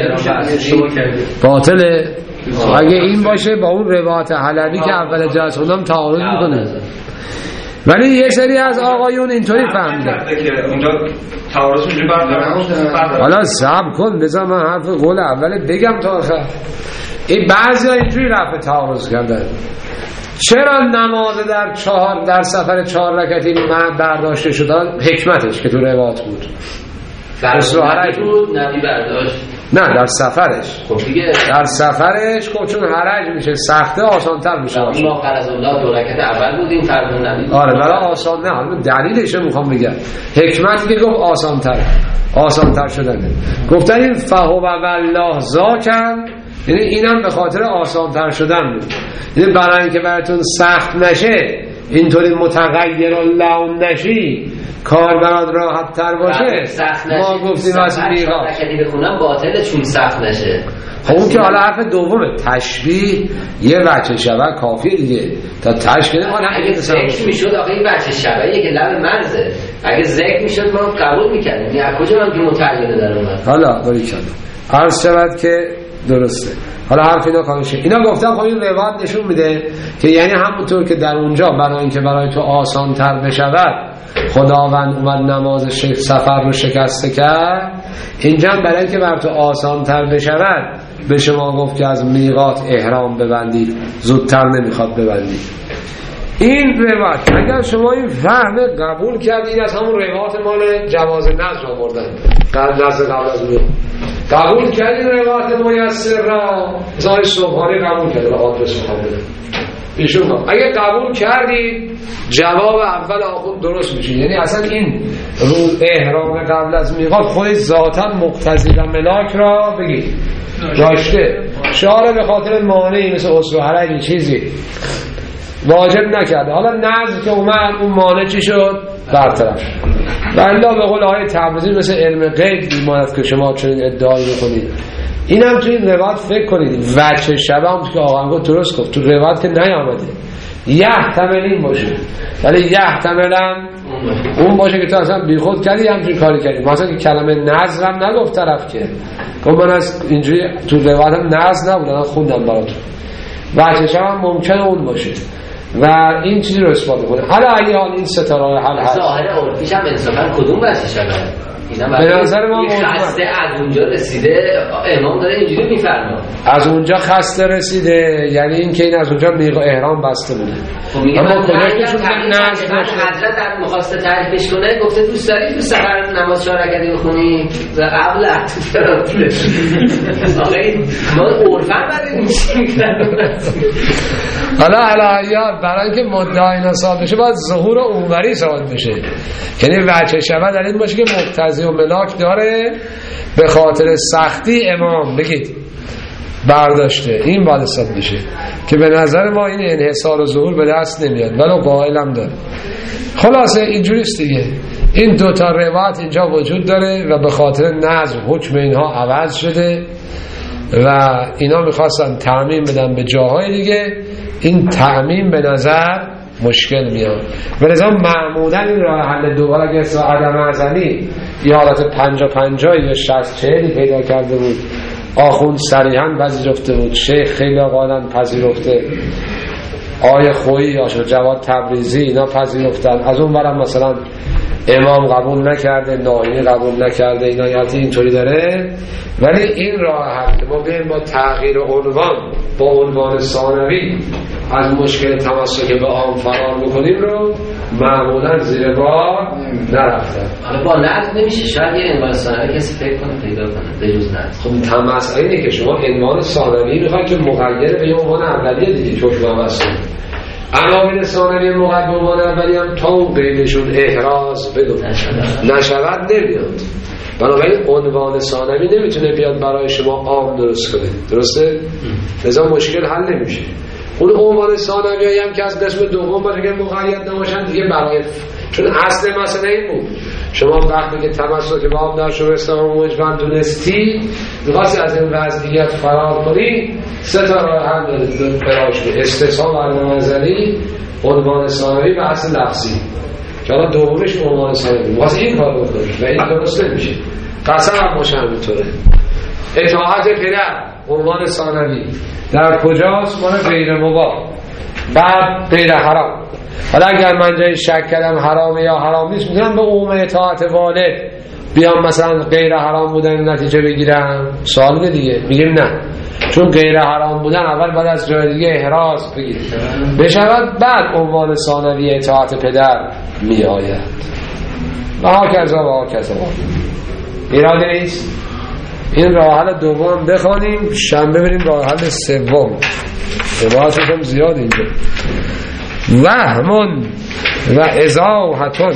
باطله. اگه این باشه با اون روایت حلبی که اول جلسه خوندم تعارض میکنه، ولی یه سری از آقایون اینطوری فهمیدن که اونجا تعارض میشه بردارن. حالا صبر کن بذار من حرف قول اول بگم تا آخر. این بعضی ها اینجوری رفع تعارض کردن، چرا نماز در چهار در سفر چهار رکعتی من برداشته شدن؟ حکمتش که تو روایت بود در حرج بود نبی برداشت، نه در سفرش. خب دیگه در سفرش خب چون حرج میشه سخته آسانتر میشه. اون ما فرض الله دو رکعت اول بود، این فرض نبی. آره برای آسان نه، حالا دلیلش میخوام بگم، حکمتی که گفت آسانتر آسانتر شدنه. گفتن این فهو والله ذاکن، یعنی اینم به خاطر آسانتر شدن بود، یعنی برای اینکه براتون سخت نشه اینطوری متغیر اللون نشی، کار برات راحت تر باشه، ما گفتیم از میقات رکعتی بخونم باطله چون سخت نشه. خب اون که حالا حرف دومه، تشبیه یه وجه شبه کافی دیگه تا تشبیه ما. اگه ذکر میشد آقا این وجه شبهیه که لب مرزه، اگه ذکر میشد ما قبول میکردیم. یعنی از کجا من که متعینه در اومد؟ حالا باری کنم عرض شود که درسته. حالا حرف اینا کامشه. اینا گفتم خب این روایت نشون میده که یعنی همونطور که در اونجا برای اینکه برای تو آسان تر بشود خداوند اومد نماز سفر رو شکسته کرد، اینجا برای که بر تو آسان تر بشود به شما گفت که از میقات احرام ببندید، زودتر نمیخواد ببندید. این روایت اگر شما این فهم قبول کردید از همون روایت مال جواز نذر آوردن قبل نذر قبل از اون قبول کردید روایت میسر را زای صبحانی قبول کردید آدرس خواهد ایشون هم اگه قبول کردید جواب اول آخون درست میشه. یعنی اصلا این رو احرام قبل از میقات خودش ذاتا مقتضی و ملاک را بگید داشته، شعار به خاطر مانعی مثل اصل و حرج چیزی واجب نکرده. حالا نذر که اومد اون مانع چی شد؟ برطرف. والله به قول آقای تبریزی مثل علم غیب میماند که شما چنین ادعایی بکنید. اینم تو این روایت فکر کنید وجه شبه هم که آقا گفت درست گفت تو روایت که نیامده یحتمل این باشه، ولی یحتملم اون باشه که تو اصلا بی خود کردی همچین کاری کردی. مثلا که کلمه نذر هم نگفت طرف که گفت من از اینجوری تو روایت هم نذر نبودم خوندم براتون. وجه شبه هم ممکنه اون باشه و این چیزی رو اثبات کنه. حالا اگه حال این ستاره حل هست ظاهر عرفیش هم انصافا کدوم وجه شبه به نظر ما خسته از اونجا رسیده امام داره اینجوری میفرما از اونجا خسته رسیده، یعنی این که این از اونجا میقا احرام بسته بوده. اما کجاش که شما نذر داشته حضرت در مخواسته تعریفش کنه گفته دوست داری تو سفر نماز چهار رکعتی بخونی قبل آقای ما عرفا بعد میشیم. حالا علایا برای اینکه مدعای نصاب بشه باید ظهور عمری ثابت بشه، یعنی وجه شبه در این باشه که مقتضی و ملاک داره به خاطر سختی امام بگید برداشته. این باید ثابت بشه که به نظر ما این انحصار و ظهور به دست نمیاد ولو قائل هم داره. خلاصه اینجوریست دیگه. این دوتا روایت اینجا وجود داره و به خاطر نظر حکم اینها عوض شده و اینا میخواستن تعمیم بدن به جاهای دیگه. این تعمیم به نظر مشکل میاد و لذا معمولا این راه حل دوباره اگه اصلا عدم ازلی یا حالت پنجا پنجا یا شست چهلی پیدا کرده بود آخوند صریحا پذیرفته بود، شیخ خیلی قانون پذیرفته، آیه خویی یا جواد تبریزی اینا پذیرفتن، از اون برم مثلا امام قبول نکرده، ناینی قبول نکرده، اینا یعنی اینطوری داره. ولی این راه حل که ما بیاییم با تغییر عنوان با عنوان ثانوی از مشکل تمسک به عام فرار بکنیم رو معمولا زیر بار نرفتن. حالا با نظر نمیشه، شاید یه عنوان ثانوی کسی فکر کنه پیدا کنه به جز نظر. خب تمسک اینه که شما عنوان ثانوی میخواید که مغیر به عنوان اولیه دیگه چشم واسه عناوین ثانوی مقدم به عنوان اولی هم تا اون قیدشون احراز بدون نشود نمیاد. بنابراین عنوان ثانوی نمیتونه بیاد برای شما عام درست کنه، درسته؟ لذا مشکل حل نمیشه. اون عنوان ثانوی هم که از قسم دوم باشه که مقید نباشن دیگه برای، چون اصل مسئله این بود شما وقتی که تمسک به عام در شورستان و مجمع دونستی میخواستی از این وضعیت فرار کنی سه تا راه حل دارید براش به استثناء و نظری عنوان ثانوی و اصل لفظی که حالا دومش عنوان ثانوی میخواست این کار بکنی و این درست نمیشه. قسم هم باشه همینطوره. اطاعت پدر عنوان ثانوی در کجاست؟ مال غیر مباح بعد غیر حرام. حالا اگر من جای شک کردم حرامه یا حرام نیست میتونم به عموم اطاعت والد بیام مثلا غیر حرام بودن نتیجه بگیرم؟ سوال دیگه میگیم نه، چون غیر حرام بودن اول بعد از جای دیگه احراز بگیر بشود بعد عنوان ثانوی اطاعت پدر می آید و ها کذا و ها کذا. ایراد نیست. این راه حل دوم بخوانیم، شنبه بریم راه حل سوم. عبارتش هم زیاد اینجا. وهمون و ازاحتون.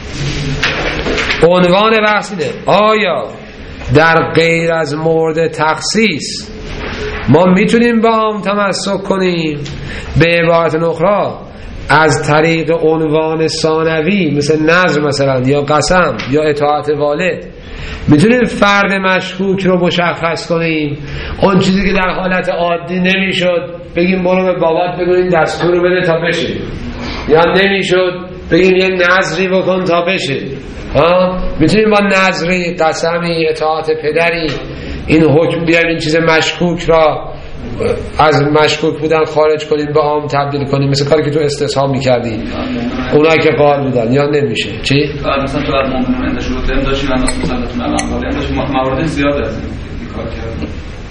عنوان بحث اینه آیا در غیر از مورد تخصیص ما میتونیم با عام تمسک کنیم؟ به عبارت اخرى از طریق عنوان ثانوی مثل نظر مثلا یا قسم یا اطاعت والد میتونیم فرد مشکوک رو مشخص کنیم؟ اون چیزی که در حالت عادی نمیشد بگیم برو به بابات بگو این دستور رو بده تا بشه، یا نمیشد بگیم یه نظری بکن تا بشه. ها میتونیم با نظری، قسمی، اطاعت پدری این حکم بیاریم این چیز مشکوک را از مشکوک بودن خارج کنیم به عام تبدیل کنیم، مثل کاری که تو استثهام میکردی. اونایی که قائل بودن یا نمیشه چی؟ مثلا تو از مؤمنون اند شروط هم داشتی و انداز مسلطون الانوالی هم داشتی موارد زیاد از این کار کردن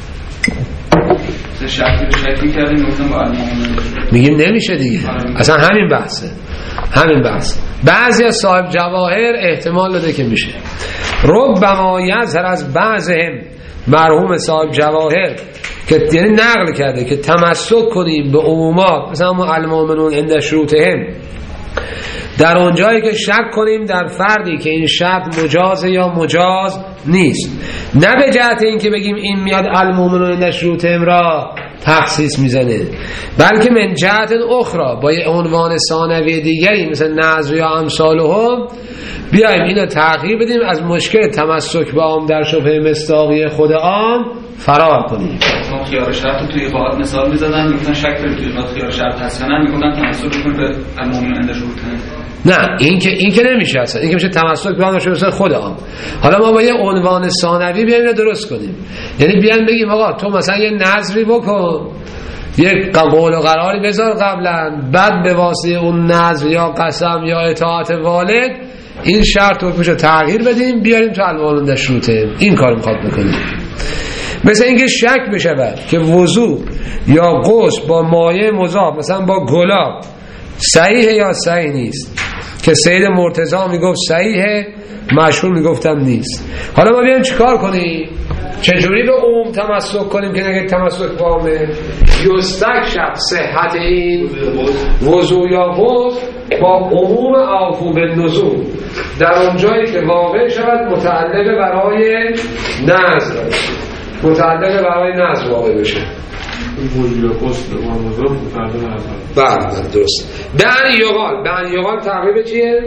سه شرطی رو شکلی کردیم گفتم با المؤمنون میگیم نمیشه دیگه اصلا همین بحثه همین بحث بعضی از صاحب جواهر احتمال داده که میشه ربما یظهر از بعضهم مرحوم صاحب جواهر که یعنی نقل کرده که تمسک کنیم به عمومات مثلا المؤمنون عند شروطهم در اونجایی که شک کنیم در فردی که این شرط مجازه یا مجاز نیست نه به جهت این که بگیم این میاد المؤمنون عند شروطهم را تخصیص میزنه بلکه من جهت اخرى با یه عنوان ثانوی دیگری مثل نظر یا امثالهم بیایم اینو تغییر بدیم از مشکل تمسک به عام در شبهه مصداقی خود عام فرار کنیم. ما خیار شرط توی قاعده مثال میزدن میگفتن شک داریم توی قاعده خیار شرط هست یا نه میگفتن تمسک کنیم به المؤمنون عند شروطهم نه این که این که نمیشه اصلا این که میشه تمسک به عام در شبهه خود عام. حالا ما با یه عنوان ثانوی بیایم اینو درست کنیم یعنی بیایم بگیم آقا تو مثلا یه نظری بکن یک قول و قراری بذار قبلا بعد به واسطه اون نظر یا قسم یا اطاعت والد این شرط رو میشه تغییر بدیم بیاریم تو المؤمنون عند شروطهم این کارو میخواد بکنیم. مثلا اینکه شک بشه که وضو یا غسل با مایع مضاف مثلا با گلاب صحیح یا صحیح نیست که سید مرتضی میگفت صحیحه مشهور میگفتم نیست. حالا ما بیایم چیکار کنیم چجوری به عموم تمسک کنیم که نگه تمسک با عمومه یستکشف صحت این وضو یا غسل با عموم عفو بالنزول در اونجایی که واقع شود متعلق برای نظر متعلق برای نظر واقع بشه وضو یا غسل با مضاف متعلق نظر بله درست بن یقال بن یقال تقریب چیه؟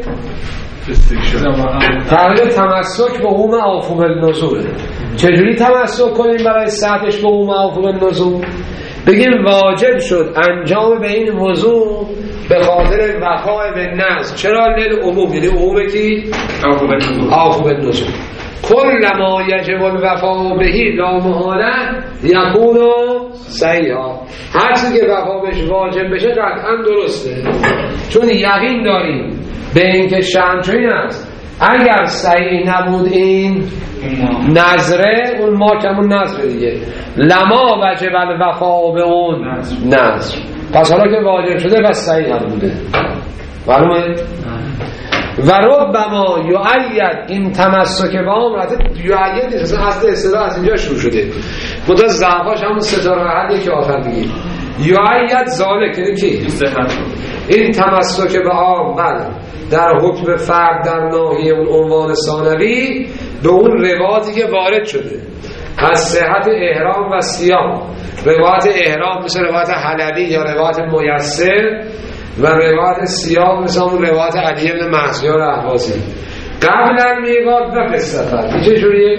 تقریب تمسک به عموم عفو بالنزول. چجوری تمسک کنیم برای سطحش به عموم عفو بالنزول؟ بگیم واجب شد انجام به این موضوع به خاطر وفای به نظر. چرا لیل عموم یعنی عمومه کی؟ عفو بالنزول. کل ما یجب الوفا بهی لا محاله یکون صحیحا هر چیزی که وفا بهش واجب بشه قطعا درسته چون یقین داریم به اینکه شرطی است اگر صحیح نبود این نظره اون ما کمون نظره دیگه لما وجب الوفا به اون نظر پس حالا که واجب شده پس صحیح نبوده معلومه؟ و ربما یعید این تمسک با هم یعید نیست اصلا اصطلاح از اینجا شروع شده منتها ضعفاش همون ستاره حدی که آخر دیگه یعید ذالک یعنی کی؟ این تمسک به عام بله در حکم فرد در ناحیه اون عنوان ثانوی به اون روایتی که وارد شده از صحت احرام و صیام روایت احرام مثل روایت حلبی یا روایت میسر و روایت صیام مثل اون روایت علی بن محسیار احوازی قبلا میگاد و پسفر این چه جوریه؟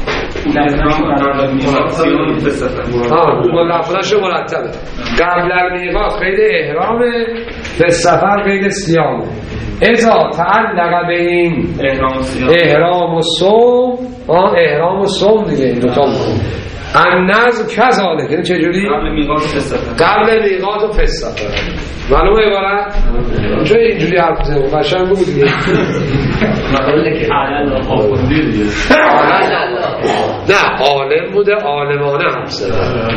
ملفظش مرتبه قبلا میگاد خیلی احرامه پسفر خیلی صیامه ازا تعلق به این احرام و صوم احرام و صوم دیگه این دوتا النظر کذالک یعنی چجوری؟ قبل میقات و فسفر قبل میقات و فسفر معلومه عبارت؟ چون اینجوری حرف زنیم قشنگ بود دیگه نه عالم بوده عالمانه حرف زنیم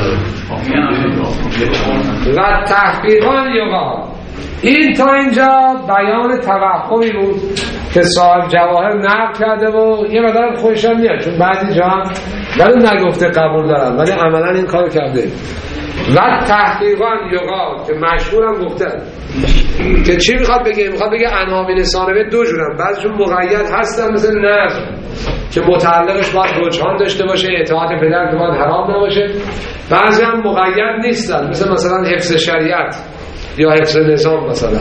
و تحقیقان یقا این تا اینجا بیان توقعی بود که صاحب جواهر نقل کرده و یه مدارم خوشم میاد چون بعضی جا هم ولی نگفته قبول دارم ولی عملا این کار کرده و تحقیقان یقال که مشهورم گفتن که چی میخواد بگه؟ میخواد بگه عناوین ثانوی دو جورن بعضیشون مقید هستن مثل نظر که متعلقش باید رجحان داشته باشه اطاعت پدر که باید حرام نباشه بعضی هم مقید نیستن مثل مثلا حفظ شریعت یا حفظ نظام مثلا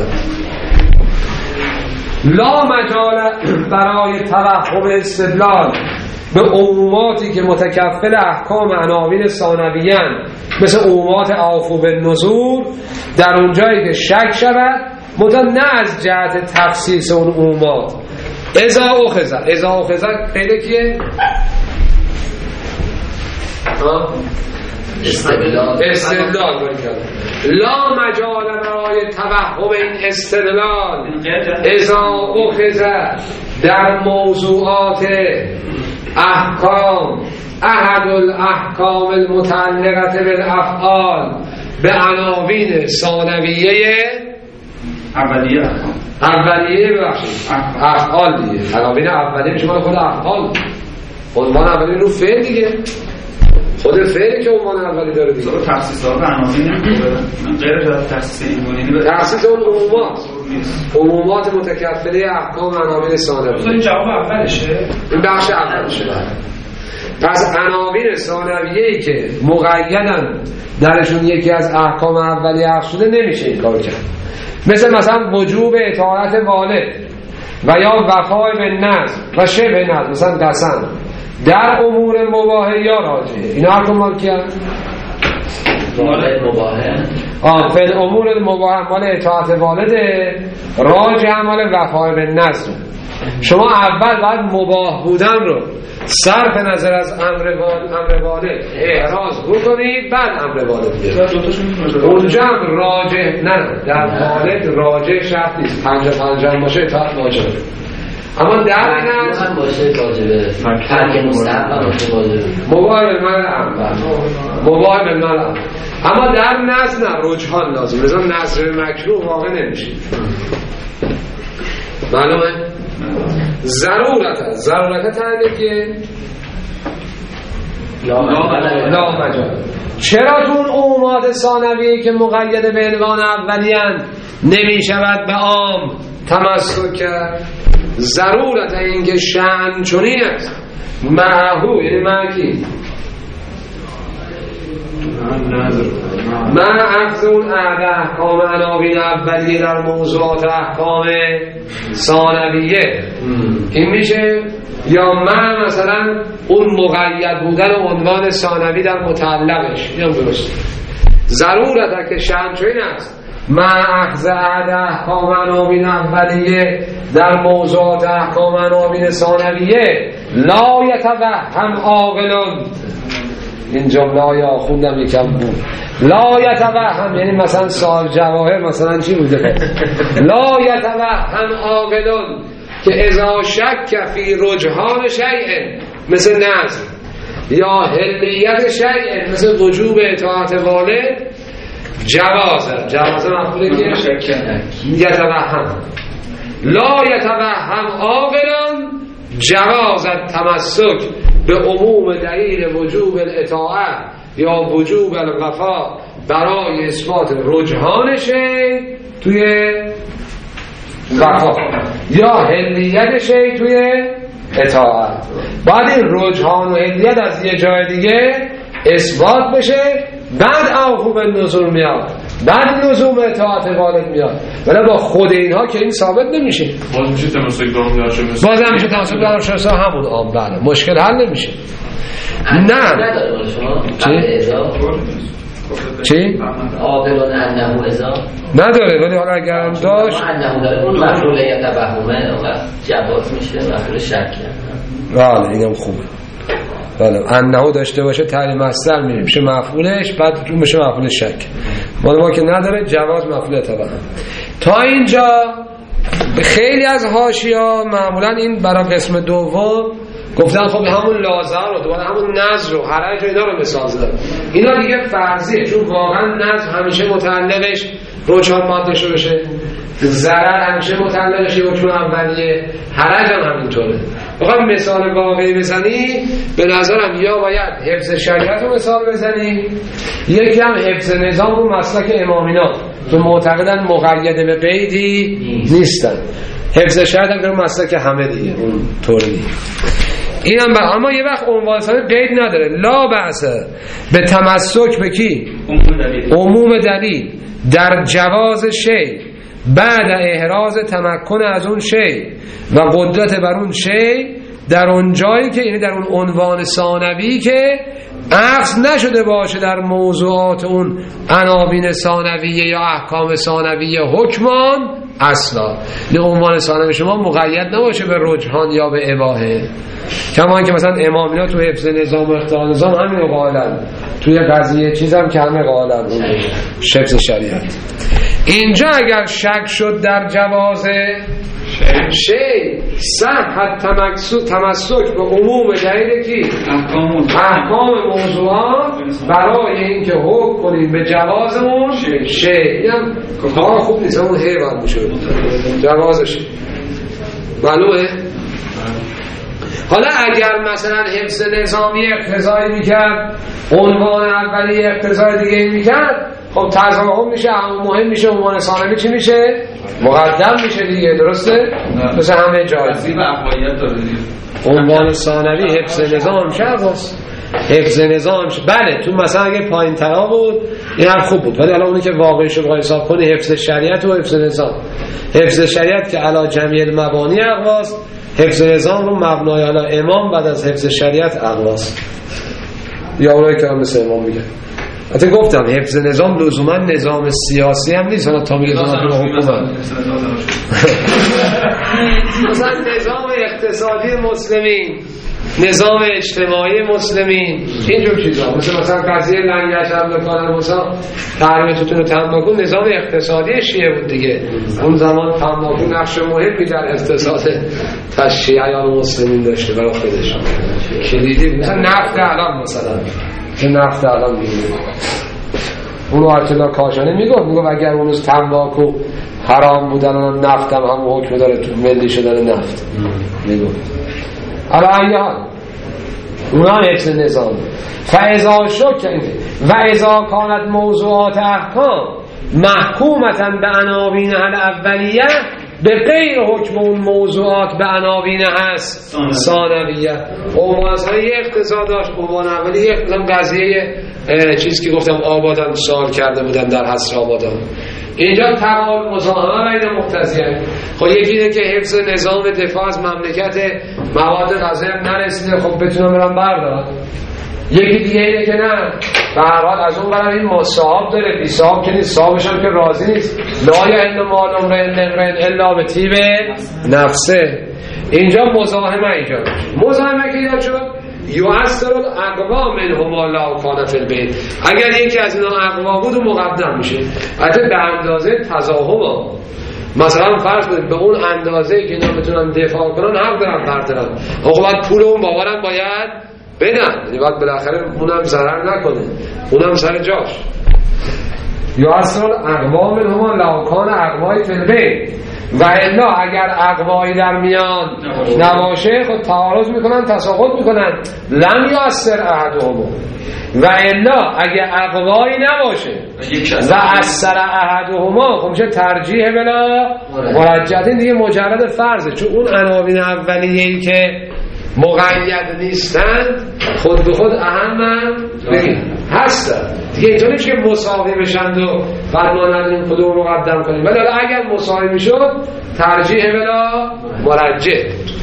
لا مجال برای توهم استدلال به عموماتی که متکفل احکام عناوین ثانویان مثل عمومات عفو بالنزول در اونجایی که شک شود مدام نه از جهت تخصیص اون عمومات اذا اخذ اذا اخذ پیدا کیه؟ استدلال استدلال باید لا مجال برای توهم این استدلال اذا اخذ در موضوعات احکام احد الاحکام المتعلقه بالافعال به عناوین ثانویه اولیه اولیه ببخشید افعال دیگه عناوین اولیه میشه خود افعال عنوان اولی رو فعل دیگه خود فعلی که عنوان اولی داره دیگه تخصیص ها به عناوین غیر از تخصیص عنوانی تخصیص اون عمومات عمومات متکفله احکام عناوین ثانویه این جواب اولشه این بخش اولشه. پس عناوین ثانویه‌ای که مقیدن درشون یکی از احکام اولیه عقد شده نمیشه این کار کرد، مثل مثلا وجوب اطاعت والد و یا وفای به نذر و شبه نذر، مثلا قسم در امور مباحه یا راجعه. اینا احکام مال کیه؟ والد مباحه آه فعل امور مباحه مال اطاعت والده، راجعه مال وفای به نذر. شما اول باید مباح بودن رو صرف نظر از امر والد امر والد اعراض بکنید، بعد امر والد بیاد. اونجا هم راجع نه در والد راجع شرط نیست، پنجا پنجا باشه اطاعت واجبه، اما در نظر هم باشه واجبه، ترک مستحب باشه واجبه، مباح بالمال اول مباح بالمال اول. اما در نظر نه رجحان لازم، لذا نظر مکروه واقع نمیشه. معلومه؟ ضرورت ضرورت تعلیق که لا مجال. چرا تو اون عمومات ثانویه که مقید به عنوان اولیان نمی شود به عام تمسک کرد؟ ضرورت این که شأن چنین است معهو، یعنی معکی من اخذ اون احد احکام عناوین اولیه در موضوعات احکام ثانویه این میشه، یا من مثلا اون مقید بودن و عنوان ثانوی در متعلقش، اینم درست. ضرورت که شأن چنین است من اخذ احد احکام عناوین اولیه در موضوعات احکام عناوین ثانویه لا یتوهم عاقل. این جمله یا خوندم یکم بود لا یتوهم، یعنی مثلا سال جواهر مثلا چی بوده لا یتوهم عاقل که اذا شک فی رجحان شیء مثل نذر یا حلیت شیء مثل وجوب اطاعت والد جواز جواز مفعول که یتوهم لا یتوهم عاقل جواز تمسک به عموم دلیل وجوب الاطاعت یا وجوب الوفا برای اثبات رجحانشه توی وفا یا حلیتشه توی اطاعت. بعد این رجحان و حلیت از یه جای دیگه اثبات بشه، بعد اوفو به نظر میاد، بعد لزوم اطاعت والد میاد، ولی با خود اینها که این ثابت نمیشه. باز میشه تمسک دارم دارشم باز هم میشه تمسک دارشم همون آم بله مشکل حل نمیشه. نه چی؟ چی؟ عاقلون انه ازا نداره، ولی حالا اگرم داشت انه داره اون مفعول یتوهمه و جواز میشه مفعول شک. بله اینم خوبه. بله انه داشته باشه تعلیم مصدر میشه مفعولش، بعد اون میشه مفعول شک. مال ما که نداره جواز مفعول توهم. تا اینجا خیلی از حاشیه‌ها معمولا این برای قسم دوم گفتن خب همون لازم رو دوباره همون نذر رو حرج و اینا رو مثال زدن. اینا دیگه فرضیه، چون واقعا نذر همیشه متعلقش رجحان باید داشته باشه، ضرر همیشه متعلقش یه حکم اولیه، حرج هم همینطوره. بخوام مثال واقعی بزنی به نظرم یا باید حفظ شریعت رو مثال بزنی، یکی هم حفظ نظام رو مسلک امامینا تو معتقدن مقید به قیدی نیستن، حفظ شریعت هم در مسلک همه دیگه اون طوری. اینم با اما یه وقت عنوان ثانوی قید نداره. لا بأسه به تمسک به کی؟ عموم دلیل در جواز شی بعد احراز تمکن از اون شی و قدرت بر اون شی در اون جایی که یعنی در اون عنوان ثانوی که اخذ نشده باشه در موضوعات اون عناوین ثانویه یا احکام ثانویه حکمان اصلا. این عنوان ثانوی شما مقید نباشه به رجحان یا به اباحه، کما که مثلا امامینا تو حفظ نظام و اختیار نظام همین قائلن، توی قضیه چیزم که همه قائلن حفظ شریعت. اینجا اگر شک شد در جواز شی صحت تمسک تمسک به عموم دلیل کی احکام موضوعات برای اینکه حکم کنیم به جوازمون شی، اینم کار خوب نیست، اون حیوان میشه جوازش معلومه. حالا اگر مثلا حفظ نظامی اقتضایی میکرد، عنوان اولی اقتضای دیگه میکرد، خب تضامن میشه، همون مهم میشه، عنوان ثانوی چی میشه؟ مقدم میشه دیگه، درسته؟ مثل همه جایی عنوان ثانوی حفظ نظام شرط، حفظ نظام ش... بله تو مثلا اگه پایین ترا بود این هم خوب بود، ولی الان اونی که واقعی شو بخوای حساب کنی حفظ شریعت و حفظ نظام، حفظ شریعت که علی جمعی المبانی اقواست، حفظ نظام رو مبنای علی امام بعد از حفظ شریعت اقواست، یا اونایی که هم مثل امام میگن. حتی گفتم حفظ نظام لزوما نظام سیاسی هم نیست، حالا تا میگه نظام حکومت مثلا نظام اقتصادی مسلمین، نظام اجتماعی مسلمین، اینجور چیزا، مثل مثلا قضیه لنگش هم بکنن مثلا تحریم توتون تنباکو نظام اقتصادی شیعه بود دیگه، اون زمان تنباکو نقش مهمی در اقتصاد شیعیان مسلمین داشته برای خودش کلیدی. مثلا نفت الان مثلا که نفت الان میگه اون آیت‌الله کاشانی میگفت میگفت اگر اون روز تنباکو حرام بودن و نفت هم همون حکم داره تو ملی شدن نفت میگفت. حالا ایان اونا حفظ نظام فاذا شک و اذا کانت موضوعات احکام محکومتا به عناوین الاولیه به غیر حکم اون موضوعات به عناوین هست ثانویه. عنوان‌های اقتضا داشت، عنوان اولی اقتضا قضیه چیزی که گفتم آبادان سوال کرده بودن در حصر آبادان، اینجا تعال مزاحمه بین مقتضیه. خب یکی اینه که حفظ نظام دفاع از مملکت مواد غذایی نرسیده، خب بتونم برم بردارم. یکی دیگه اینه که نه به هر حال از اون برای این مصاحب داره، بی صاحب که نیست، صاحبش هم که راضی نیست، لا یحل مال امرئ الا بطیب نفسه. اینجا مزاحمه ایجاد شد. مزاحمه که ایجاد شد یؤثر الاقوا منهما لو کان فی البیت، اگر یکی از اینا اقوا بود و مقدم میشه، البته به اندازه تضاهم. مثلا فرض کنید به اون اندازه که اینا بتونن دفاع کنن حق دارن بردارن، عقوبت پول اون باورم باید بدن، یعنی باید بالاخره اونم ضرر نکنه، اونم سر جاش. یؤثر الاقوا منهما لو کان اقوای فی البیت و الا اگر اقوایی در میان نباشه خود تعارض میکنن، تساقط میکنن. لم یؤثر احدهما و الا اگر اقوایی نباشه و اثر احدهما خب میشه ترجیح بلا مرجحت. این دیگه مجرد فرضه، چون اون عناوین اولیه‌ای که مقید نیستن خود به خود اهم هستن دیگه، اینطوری که مساوی بشند و فرمان نداریم خودمون رو مقدم کنیم، ولی اگر مساوی میشد ترجیح بلا مرجح.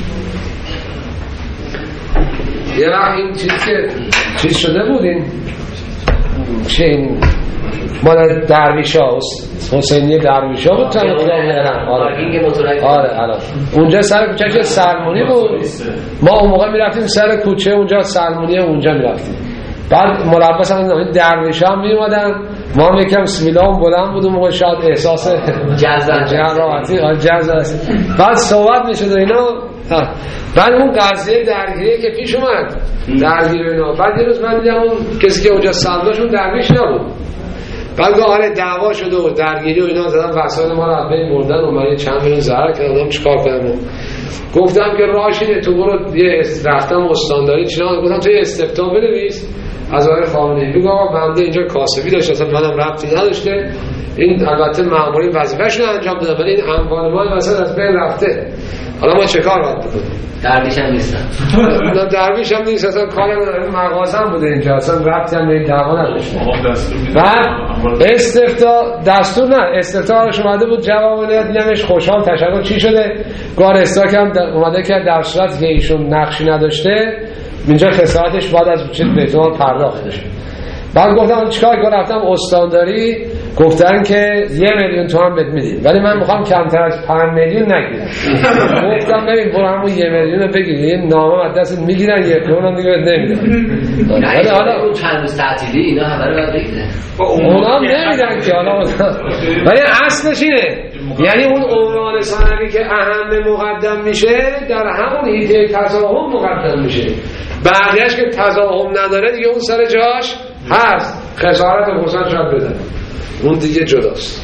یه وقت این چیز که چیز شده بود، این چه این مال درویشا حسینی درویشا بود تا آره آره الان اونجا سر کوچه که سلمونی بود، ما اون موقع میرفتیم سر کوچه اونجا سلمونی اونجا میرفتیم، بعد ملبس هم درویشا هم میومدن، ما هم یکم سویلام بلند بود اون موقع، شاید احساس جراحتی جزاست، بعد صحبت میشد و اینا. بعد اون قضیه درگیری که پیش اومد درگیری اینا، بعد یه روز من دیدم اون کسی که اونجا سلمونشون درویش نبود، بعد گفت آره دعوا شده و درگیری و اینا زدن، وسایل ما رو از بین بردن و من چند میلیون ضرر کردم، چیکار کنم؟ گفتم که راشد تو برو یه رفتم استانداری چینا، گفتم تو یه استفتاح بنویس از آقای خامنه‌ای، بگو آقا بنده اینجا کاسبی داشته، اصلا منم ربطی نداشته، این البته مأمورین وظیفه‌شون رو انجام دادن ولی این اموال ما مثلا از بین رفته، حالا ما چه کار باید بکنیم؟ درویش هم نیستن. نه درویش هم نیست، اصلا کار مغازم بوده اینجا، اصلا ربطی هم به این دعوا نداشته. بعد استفتاء دستور نه استفتاءش اومده بود، جواب نداد، دیدمش خوشحال تشکر چی شده؟ گار استاکم اومده که در صورت که ایشون نقشی نداشته اینجا خسارتش بعد از چیز به احتمال پرداخت بشه. بعد گفتم چیکار کنم؟ رفتم استانداری گفتن که یه میلیون تومان بهت میدیم ولی من میخوام کمتر از پنج میلیون نگیرم. گفتم ببین برو همون یه میلیون رو بگیر، یه نامه از دستت میگیرن یه پرون دیگه بهت نمیدن. ولی حالا اون چند روز تعطیلی اینا همه رو باید بگیرن، اونا هم نمیدن که حالا. ولی اصلش اینه، یعنی اون عنوان ثانوی که اهم مقدم میشه در همون ایده تضاهم مقدم میشه، بعدش که تضاهم نداره دیگه اون سر جاش هست. خسارت و حسن شاید بدن اون دیگه جداست.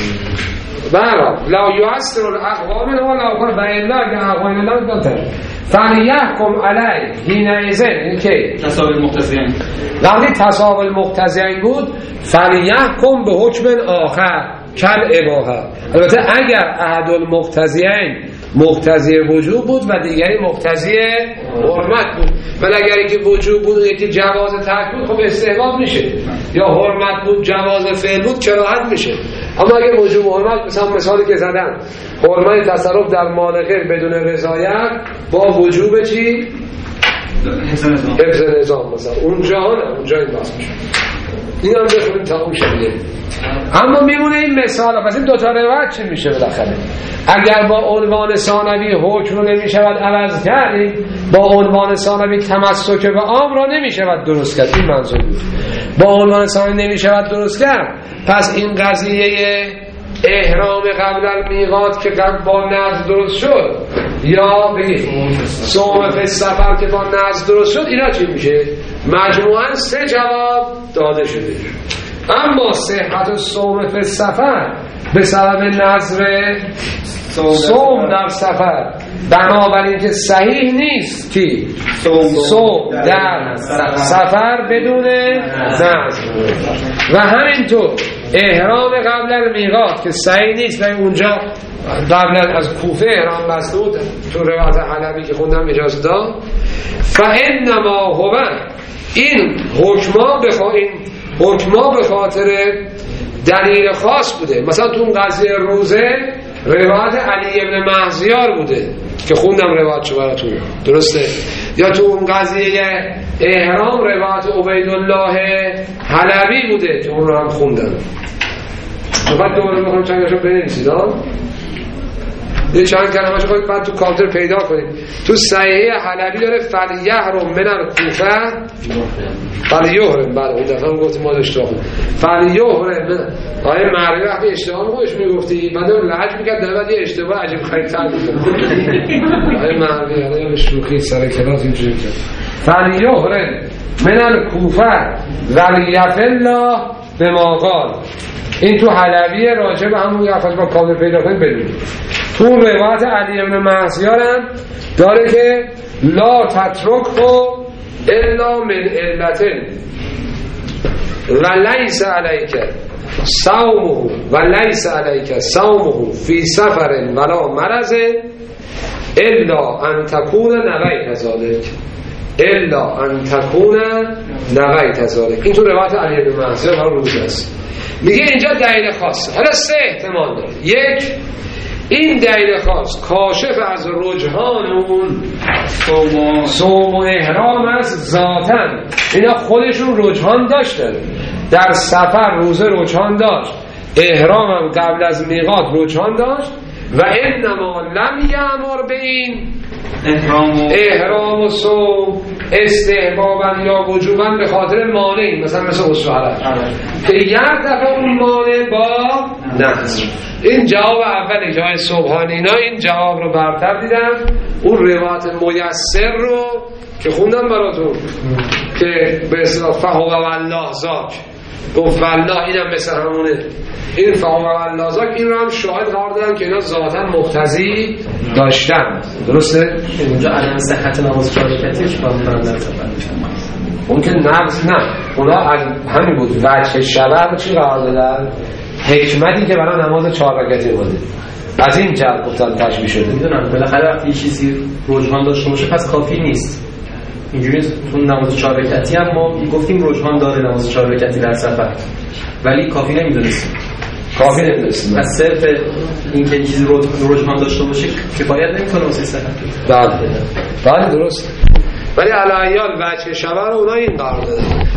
برای لا یؤثر الاقوام ولا کن و الا اگه اقوام الله دادن فلیحکم علیه حینئذ، این که تساوی المقتضیین، وقتی تساوی المقتضیین بود فلیحکم به حکم آخر کل اباحه. البته اگر احد المقتضیین مقتضی وجوب بود و دیگری مقتضی حرمت بود، ولی اگر یکی وجوب بود و یکی جواز ترک بود خب استحباب میشه، یا حرمت بود جواز فعل بود کراهت میشه. اما اگر وجوب و حرمت، مثلا مثالی که زدم حرمت تصرف در مال غیر بدون رضایت با وجوب چی؟ حفظ نظام مثلا، اونجا نه، اونجا این بحث میشه. این هم بخونیم تموم شده. اما میمونه این مثال. پس این دوتا روایت چی میشه بالاخره؟ اگر با عنوان ثانوی حکم رو نمیشود عوض کردیم، با عنوان ثانوی تمسک به عام رو نمیشود درست کرد. این منظور بود. با عنوان ثانوی نمیشود درست کرد، پس این قضیه احرام قبل المیقات که با نذر درست شد، یا بگید صوم فی السفر که با نذر درست شد، اینا چی میشه؟ مجموعاً سه جواب داده شده. اما صحت الصوم فی السفر به سبب نذر صوم در سفر، بنابراین که صحیح نیست که صوم در سفر بدون نذر، و همینطور احرام قبل المیقات که صحیح نیست. و اونجا قبل از کوفه احرام بسته بود، تو روایت حلبی که خوندم اجازه داد. فانما هو، این حکما بخواین حکما به خاطر دلیل خاص بوده. مثلا تو اون قضیه روزه روایت علی ابن مهزیار بوده که خوندم روایتشو براتون، درسته؟ یا تو اون قضیه احرام روایت عبیدالله حلبی بوده که اون رو هم خوندم. بعد دوباره میخوام چندشو بنویسید ها، یه چند کلمه‌شو خواهید بعد تو کامپیوتر پیدا کنید. تو صحیحه حلبی داره فلیحرم من الکوفه فلیحرم، بعد اون دفعه هم گفتیم ما اشتباه کنیم فلیحرم. آیه مروی وقتی اشتباه خودش میگفتی بعد اون لحج میکرد در بعد یه اشتباه عجیب خریدتر میکنه. آیه مروی آیه به شوخی سر کلاس اینجوری کرد فلیحرم من الکوفه ولیف الله به ما قال. این تو حلبی راجع به همون یه افاظ با کامل پیدا کنید بدونید. تو روایت علی ابن مهزیار هم داره که لا تترکه الا من علتن و لیس علیک صومه و لیس علیک صومه فی سفر ولا مرض الا ان تکون نویت ذلک الا ان تکون نویت ذلک. این تو روایت علی ابن مهزیار هم روز است. میگه اینجا دلیل خاصه. حالا سه احتمال داره. یک، این دلیل خاص کاشف از رجحان اون صوم و احرام است ذاتاً. اینا خودشون رجحان داشتن، در سفر روزه رجحان داشت، احرام هم قبل از میقات رجحان داشت. و انما لم یامر به این احرام و, احرام و صوم استحبابا یا وجوبا به خاطر مانعی، مثلا مثل اصول که یک دفعه اون مانع با نذر. این جواب اولی جای صبحانی اینا این جواب رو برتر دیدم. اون روایت میسر رو که خوندم براتون که به اصطلاح فهو والله ذاک گفت والله اینم مثل همونه، این فهو والله ذاک این رو هم شاهد قرار دادن که اینا ذاتاً مقتضی داشتن. درسته؟ اونجا علم صحت نماز چهاررکعتی چیکار می‌کنن در سفر؟ اون که نفس نه، اونا از همین بود وجه شبه رو چی قرار دادن؟ حکمتی که برای نماز چهار رکعتی بوده، از این جهت گفتن تشبیه شده. میدونم بالاخره وقتی یه چیزی رجحان داشته باشه پس کافی نیست. اینجوری تو نماز چهار رکعتی هم ما گفتیم رجحان داره نماز چهار رکعتی در سفر، ولی کافی نمیدونستیم. کافی نمیدونستیم. پس صرف این که چیزی رجحان داشته باشه کفایت نمیکنه واسه صحت. بله بله درست. ولی علی ایال وجه شبه رو اونا این قرار دادن.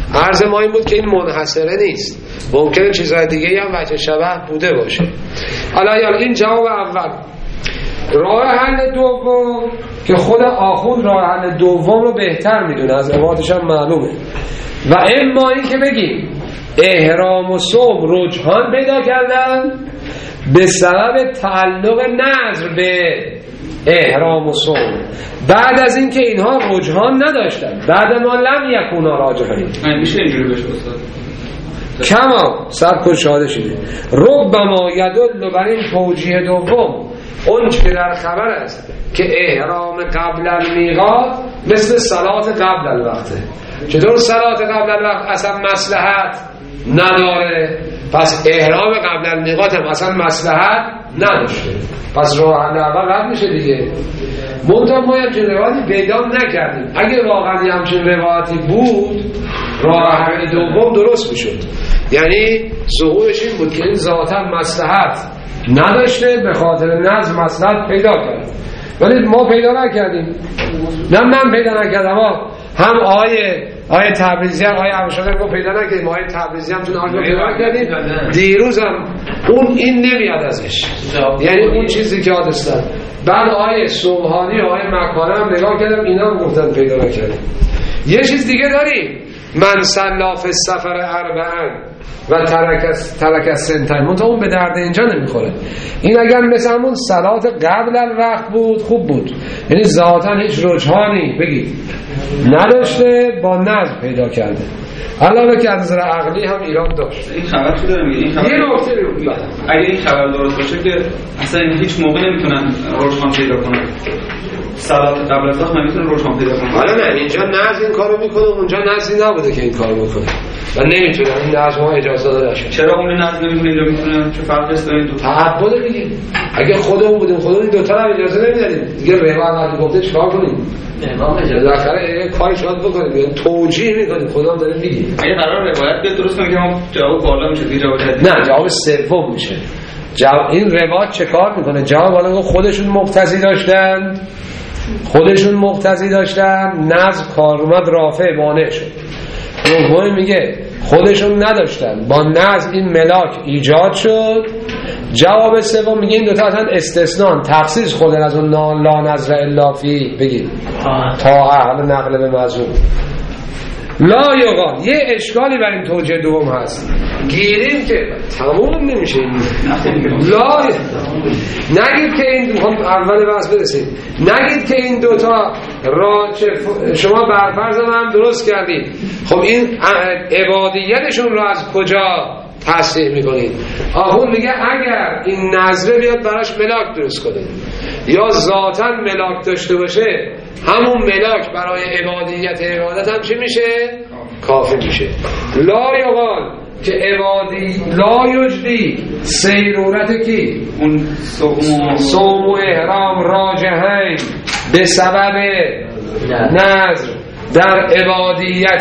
عرض ما این بود که این منحصره نیست، ممکنه چیزهای دیگه هم وجه شبه بوده باشه. حالا یا این جواب اول. راه حل دوم که خود آخوند راه حل دوم رو بهتر میدونه، از روایاتش هم معلومه. و اما این که بگیم احرام و صوم رجحان پیدا کردن به سبب تعلق نظر به احرام و صوم، بعد از اینکه اینها رجحان نداشتن، بعد ما لم یکونا راجحین. میشه اینجوری بشه استاد؟ کما سب کن شاهده شده ربما یدل بر این توجیه دوم اون که در خبر است که احرام قبل المیقات مثل صلات قبل الوقته. چطور صلات قبل الوقت اصلا مصلحت نداره، پس احرام قبل المیقات هم اصلا مصلحت نداشته، پس راه حل اول رد میشه دیگه. منتها ما همچین روایتی پیدا نکردیم. اگه واقعا همچین روایتی بود راه حل دوم درست میشد، یعنی ظهورش این بود که این ذاتا مصلحت نداشته، به خاطر نظم مصلحت پیدا کرد، ولی ما پیدا نکردیم. نه من پیدا نکردم، ما هم آیه آیه تبریزی هم آیه ابوشجاع رو پیدا نکردیم، آیه تبریزی هم چون آیه پیدا نکردیم، دیروز هم اون این نمیاد ازش، یعنی اون چیزی که یادستن. بعد آیه سبحانی آیه مکانه هم نگاه کردم، اینا هم گفتن پیدا نکردیم. یه چیز دیگه داریم، من صلی فی السفر اربعا و ترک ترک سنتین، منتها اون به درد اینجا نمیخوره. این اگر مثل همون صلات قبل الوقت بود خوب بود، یعنی ذاتاً هیچ رجحانی بگید نداشته، با نظم پیدا کرده، علاوه که از نظر عقلی هم ایران داشت. این خبر چی داره میگه؟ این خبر یه نکته بود، اگه این خبر درست باشه که اصلا هیچ موقع نمیتونن رجحان پیدا کنن، صلات قبل از وقت نمیتونه رجحان پیدا کنه. حالا نه اینجا نظم این کارو میکنه، اونجا نظمی نبوده که این کارو بکنه و نمیتونه، این نظم ها اجازه داده نشه. چرا اون نظم نمیتونه اینجا میتونه؟ چه فرقی است بین دو تا؟ تعبد دیگه. اگه خودمون بودیم خودمون دو تا رو اجازه نمیدادیم دیگه. روایت وقتی گفته چیکار کنیم؟ امام اجازه آخره کاری شاد بکنیم، یعنی توجیه میکنیم، خودمون داریم میگیم. اگه قرار روایت بیاد درست کنه که ما جواب بالا میشه دیگه، جواب جدید نه، جواب سوم میشه. جواب این روایت چه کار میکنه؟ جواب بالا خودشون مقتضی داشتن، خودشون مقتضی داشتن، نظم کارآمد رافع مانع شد. دومی میگه خودشون نداشتن، با نظم این ملاک ایجاد شد. جواب سوم میگه این دوتا اصلا استثنان، تخصیص خود از اون لا نظر الا فی بگید تا اهل نقل به مضمون لا یقال. یه اشکالی بر این توجیه دوم هست، گیریم که تموم نمیشه این لا، نگید که این دو... اول بحث برسید، نگید که این دوتا را شما برفرض هم درست کردید، خب این عبادیتشون رو از کجا تصحیح میکنید؟ آخون میگه اگر این نظره بیاد براش ملاک درست کنه یا ذاتاً ملاک داشته باشه، همون ملاک برای عبادیت عبادت هم چی میشه؟ کافی میشه. لا یقال که عبادی لا یجدی سیرورت کی؟ اون صوم و احرام راجحین به سبب نظر در عبادیت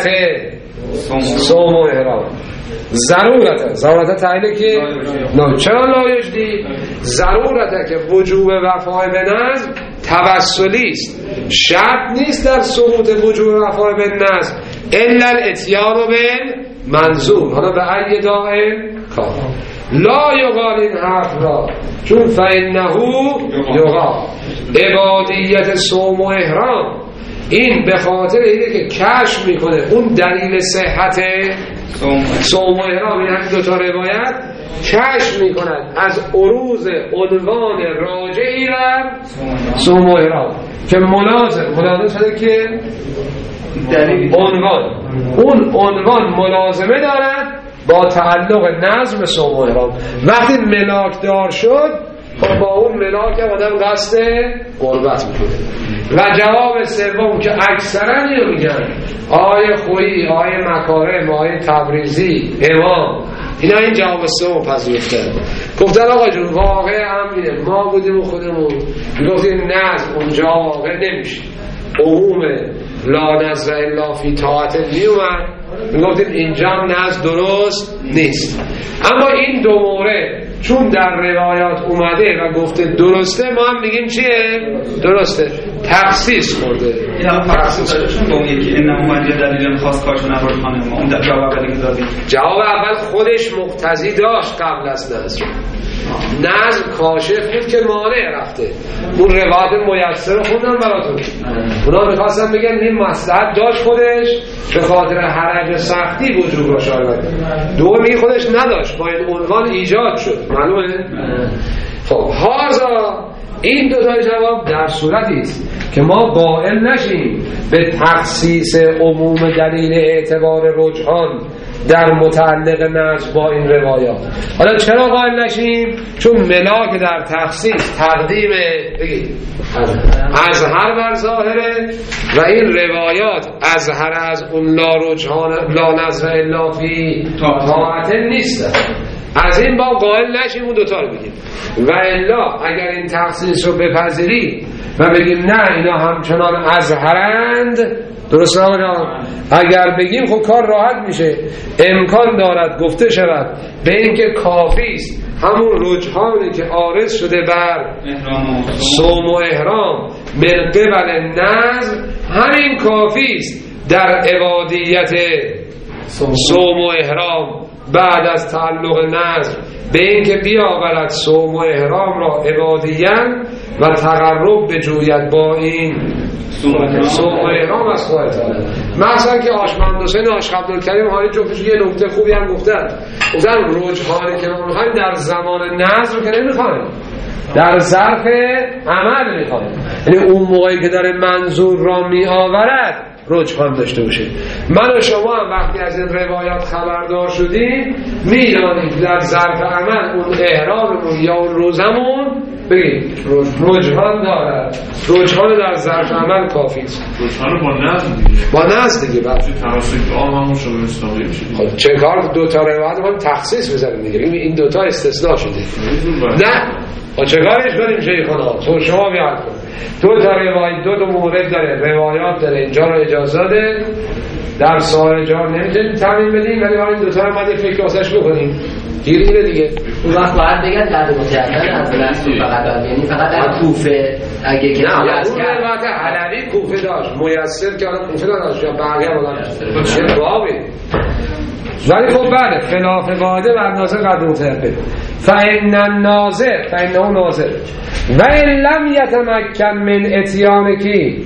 صوم و احرام ضرورته. ضرورته تعیله که نه، چرا لا یجدی؟ ضرورته که وجوب وفای به نظر توسلی است، شرط نیست در سقوط وجوب وفای به نظر الا الاتیان بالمنظور. حالا به ای دائم کار لا یقال این حرف را، چون فانه یقال عبادیت صوم و احرام این به خاطر اینه که کشف میکنه اون دلیل صحت صوم و احرام، این همین دوتا روایت کشف میکنند از عروض عنوان راجعی را صوم و احرام که ملازم ملازم شده که عنوان، اون عنوان ملازمه دارد با تعلق نظم صوم و احرام. وقتی ملاک دار شد خب با اون ملاک آدم قصد قربت میکنه. و جواب سوم که اکثرا اینو میگن آیه خویی، آیه مکارم، آیه تبریزی، امام، اینا این جواب سوم پذیرفتن، گفتن آقا جون واقع همینه، ما بودیم و خودمون میگفتیم نظم اونجا واقع نمیشه، عموم لا نظر الا فی طاعت نیومد، میگفتیم اینجا هم نظم درست نیست. اما این دو مورد چون در روایات اومده و گفته درسته، ما هم میگیم چیه؟ درسته، تخصیص خورده. این هم فرق داشتون با اون یکی این نمومندی دلیل خاص کارشون نبرد خانه ما اون جواب اولی که دادیم. جواب اول خودش مقتضی داشت قبل از نظر. نظر کاشف بود که مانع رفته. اون روایت میسر خوندم براتون. اونا میخواستن بگن این مصلحت داشت خودش به خاطر حرج سختی وجود را شاید. دومی خودش نداشت با این عنوان ایجاد شد. معلومه؟ خب هازا این دو تا جواب در صورتی است که ما قائل نشیم به تخصیص عموم دلیل اعتبار رجحان در متعلق نظر با این روایات. حالا چرا قائل نشیم؟ چون ملاک در تخصیص تقدیم بگید از هر بر ظاهره و این روایات از هر از اون لا رجحان لا نظر الا فی طاعت نیست. از این با قائل نشیم اون دوتا رو بگیم و الا اگر این تخصیص رو بپذیریم و بگیم نه اینا همچنان ازهرند، درست نمیدونم، اگر بگیم خب کار راحت میشه. امکان دارد گفته شود به اینکه کافی است همون رجحانی که عارض شده بر صوم و احرام من قبل نظر همین کافی است در عبادیت صوم و احرام بعد از تعلق نظر به اینکه بیاورد صوم و احرام را عبادیت و تقرب بجوید با این صوم و احرام از خواهد تعالی. مثلا که آشمند حسین آشق عبدالکریم حالی جفتش یه نکته خوبی هم گفتن گفتن رجحانی که ما میخوایم در زمان نظر که نمیخوایم، در ظرف عمل میخوایم. یعنی اون موقعی که داره منظور را میآورد رجحان داشته باشه. من و شما هم وقتی از این روایات خبردار شدیم میدانیم در ظرف عمل اون احراممون یا اون روزمون بگید رجحان دارد. رجحان در ظرف عمل کافی است. رجحان با نظر دیگه با نظر دیگه بعد توسط عام همون شما مستقیم میشه. خب چه کار دو تا روایت ما تخصیص بزنیم دیگه. این دو تا استثناء شده. نه با چه کارش کنیم شیخانا؟ تو شما بیان کن. دو تا روایت دو تا مورد داره، روایات داره، اینجا رو اجازه ده، در سایر جا نمیتونیم تعمیم بدیم، ولی این دو تا رو باید فکر واسش بکنیم. گیریه دیگه. اون وقت باید بگن در مجدد از رسول فقط داد، یعنی فقط در کوفه اگه که نه اون روایت علوی کوفه داشت، میسر که الان کوفه داشت یا بقیه بودن چه بابی. ولی خب بعد خلاف قاعده بر ناظر قدر متعقل فإن الناظر فإنه ناظر و ان لم یتمکن من اتیان کی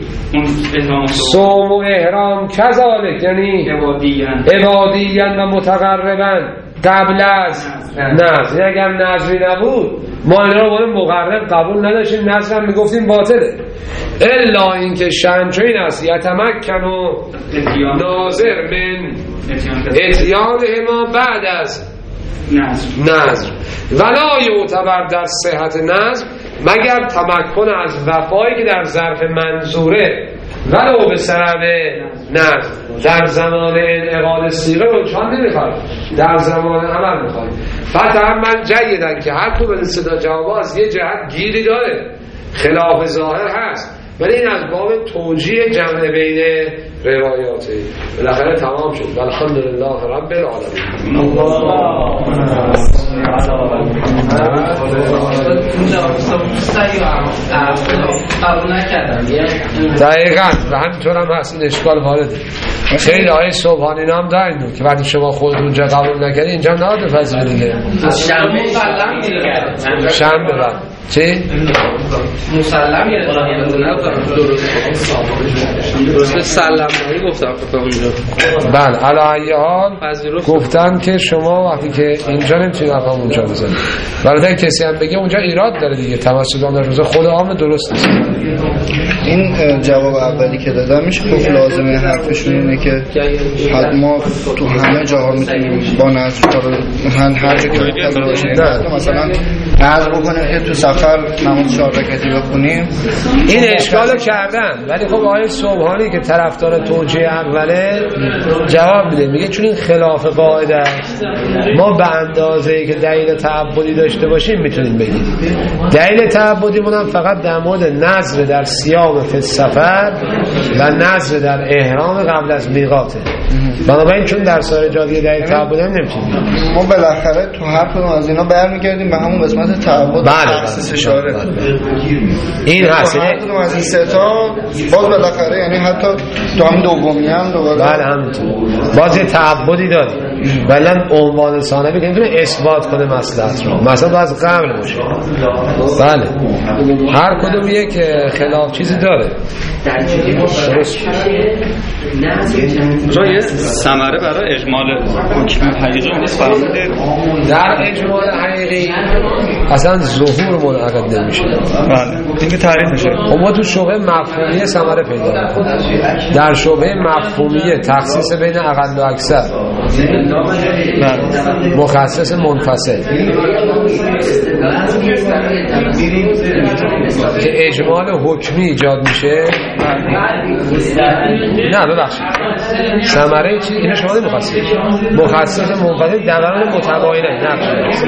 صوم و احرام کذالک، یعنی عبادیاً و متقرباً قبل از نظر. اگر نظری نبود ما اینا رو باید مقرب قبول نداشتیم، نظر هم میگفتیم باطله. الا اینکه شأن این است یتمکن و ناظر من اتیانهما بعد از نظر ولا یعتبر در صحت نظر مگر تمکن از وفایی که در ظرف منظوره ولو به سبب نظر. در زمان انعقاد صیغه رجحان نمیخواد، در زمان عمل میخواد. فتعمل جیدن که هر تو به صدا جواب از یه جهت گیری داره، خلاف ظاهر هست، ولی این از باب توجیه جمع بین روایاته. بالاخره تمام شد. الحمدلله رب العالمین. دقیقاً و همینطور هم هست. این اشکال وارده. خیلی آیه صبحانی نام دارین که وقتی شما خود اونجا قبول نکردی اینجا نهاد فضیله دیگه. شنبه مسلم میگه. شنبه بعد چی؟ مسلم یه درست سلام داری گفتم بله. علی ای حال گفتن که شما وقتی که اینجا نمیتونید رقم اونجا بزنید. برای کسی هم بگه اونجا ایراد داره دیگه، توسط آن روزه خود عام درست نیست. این جواب اولی که دادم میشه گفت لازمه حرفشون اینه که حد ما تو همه جاها میتونیم با نظر هر هر جا که مقتضا باشه مثلا نظر بکنیم که تو سفر نماز چهار رکعتی بخونیم. این اشکالو کردن، ولی خب آقای صبحانی که طرفدار توجیه اوله جواب میده، میگه چون این خلاف قاعده است ما به اندازه‌ای که دلیل تعبدی داشته باشیم میتونیم بگیم. دلیل تعبدی مونم فقط در مورد نظر در صیام فی السفر و نظر در احرام قبل از میقاته. بنابراین چون در سایر جا دیگه دلیل تعبدی هم نمیتونیم. ما بالاخره تو هر کدوم از اینا برمیگردیم به همون قسمت مورد تعبد تخصیص اشاره. این هست هر کدوم از این سه تا باز بالاخره یعنی حتی تو هم دومی هم دوباره بله همینطور باز یه تعبدی داره ولی عنوان ثانوی که نمیتونه اثبات کنه مصلحت رو، مثلا از قبل باشه. بله هر کدوم یک خلاف چیزی داره. جای ثمره برای اجمال حکم حقیقی نیست فرمودید. در اجمال حقیقی اصلا ظهور منعقد نمیشه. بله این که تعریف میشه. ما تو شبهه مفهومیه ثمره پیدا می‌کنیم. در شبهه مفهومیه تخصیص بین اقل و اکثر، مخصص منفصل که اجمال حکمی ایجاد میشه. نه ببخشید ثمره چی اینا شما نمی‌خواستید مخصص منفصل دوران متباینه نقش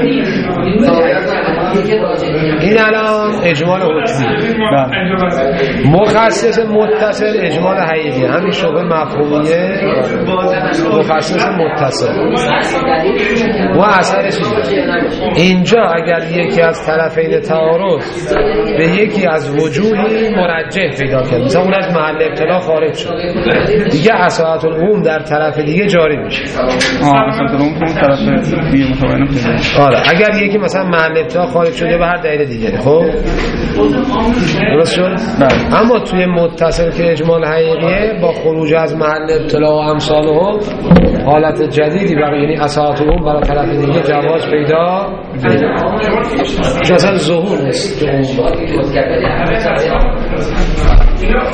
این الان اجمال حکمی. مخصص متصل اجمال حقیقی همین شبه مفهومیه مخصص متصل و اثر چیزی اینجا اگر یکی از طرفین تعارض به یکی از وجوهی مرجح پیدا کرد مثلا اون از محل ابتلا خارج شد دیگه اصالت العموم در طرف دیگه جاری میشه. آه اصالت العموم اون طرف دیگه متباینه میشه. آره اگر یکی مثلا محل ابتلا خارج شده به هر دلیل دیگه خب درست شد. اما توی متصل که اجمال حقیقیه با خروج از محل ابتلا و امثاله حالت جدیدی برای یعنی اصالت العموم برای طرف دیگه جواز پیدا میشه. اصلا ظهور نیست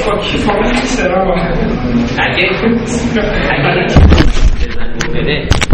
اگه اگه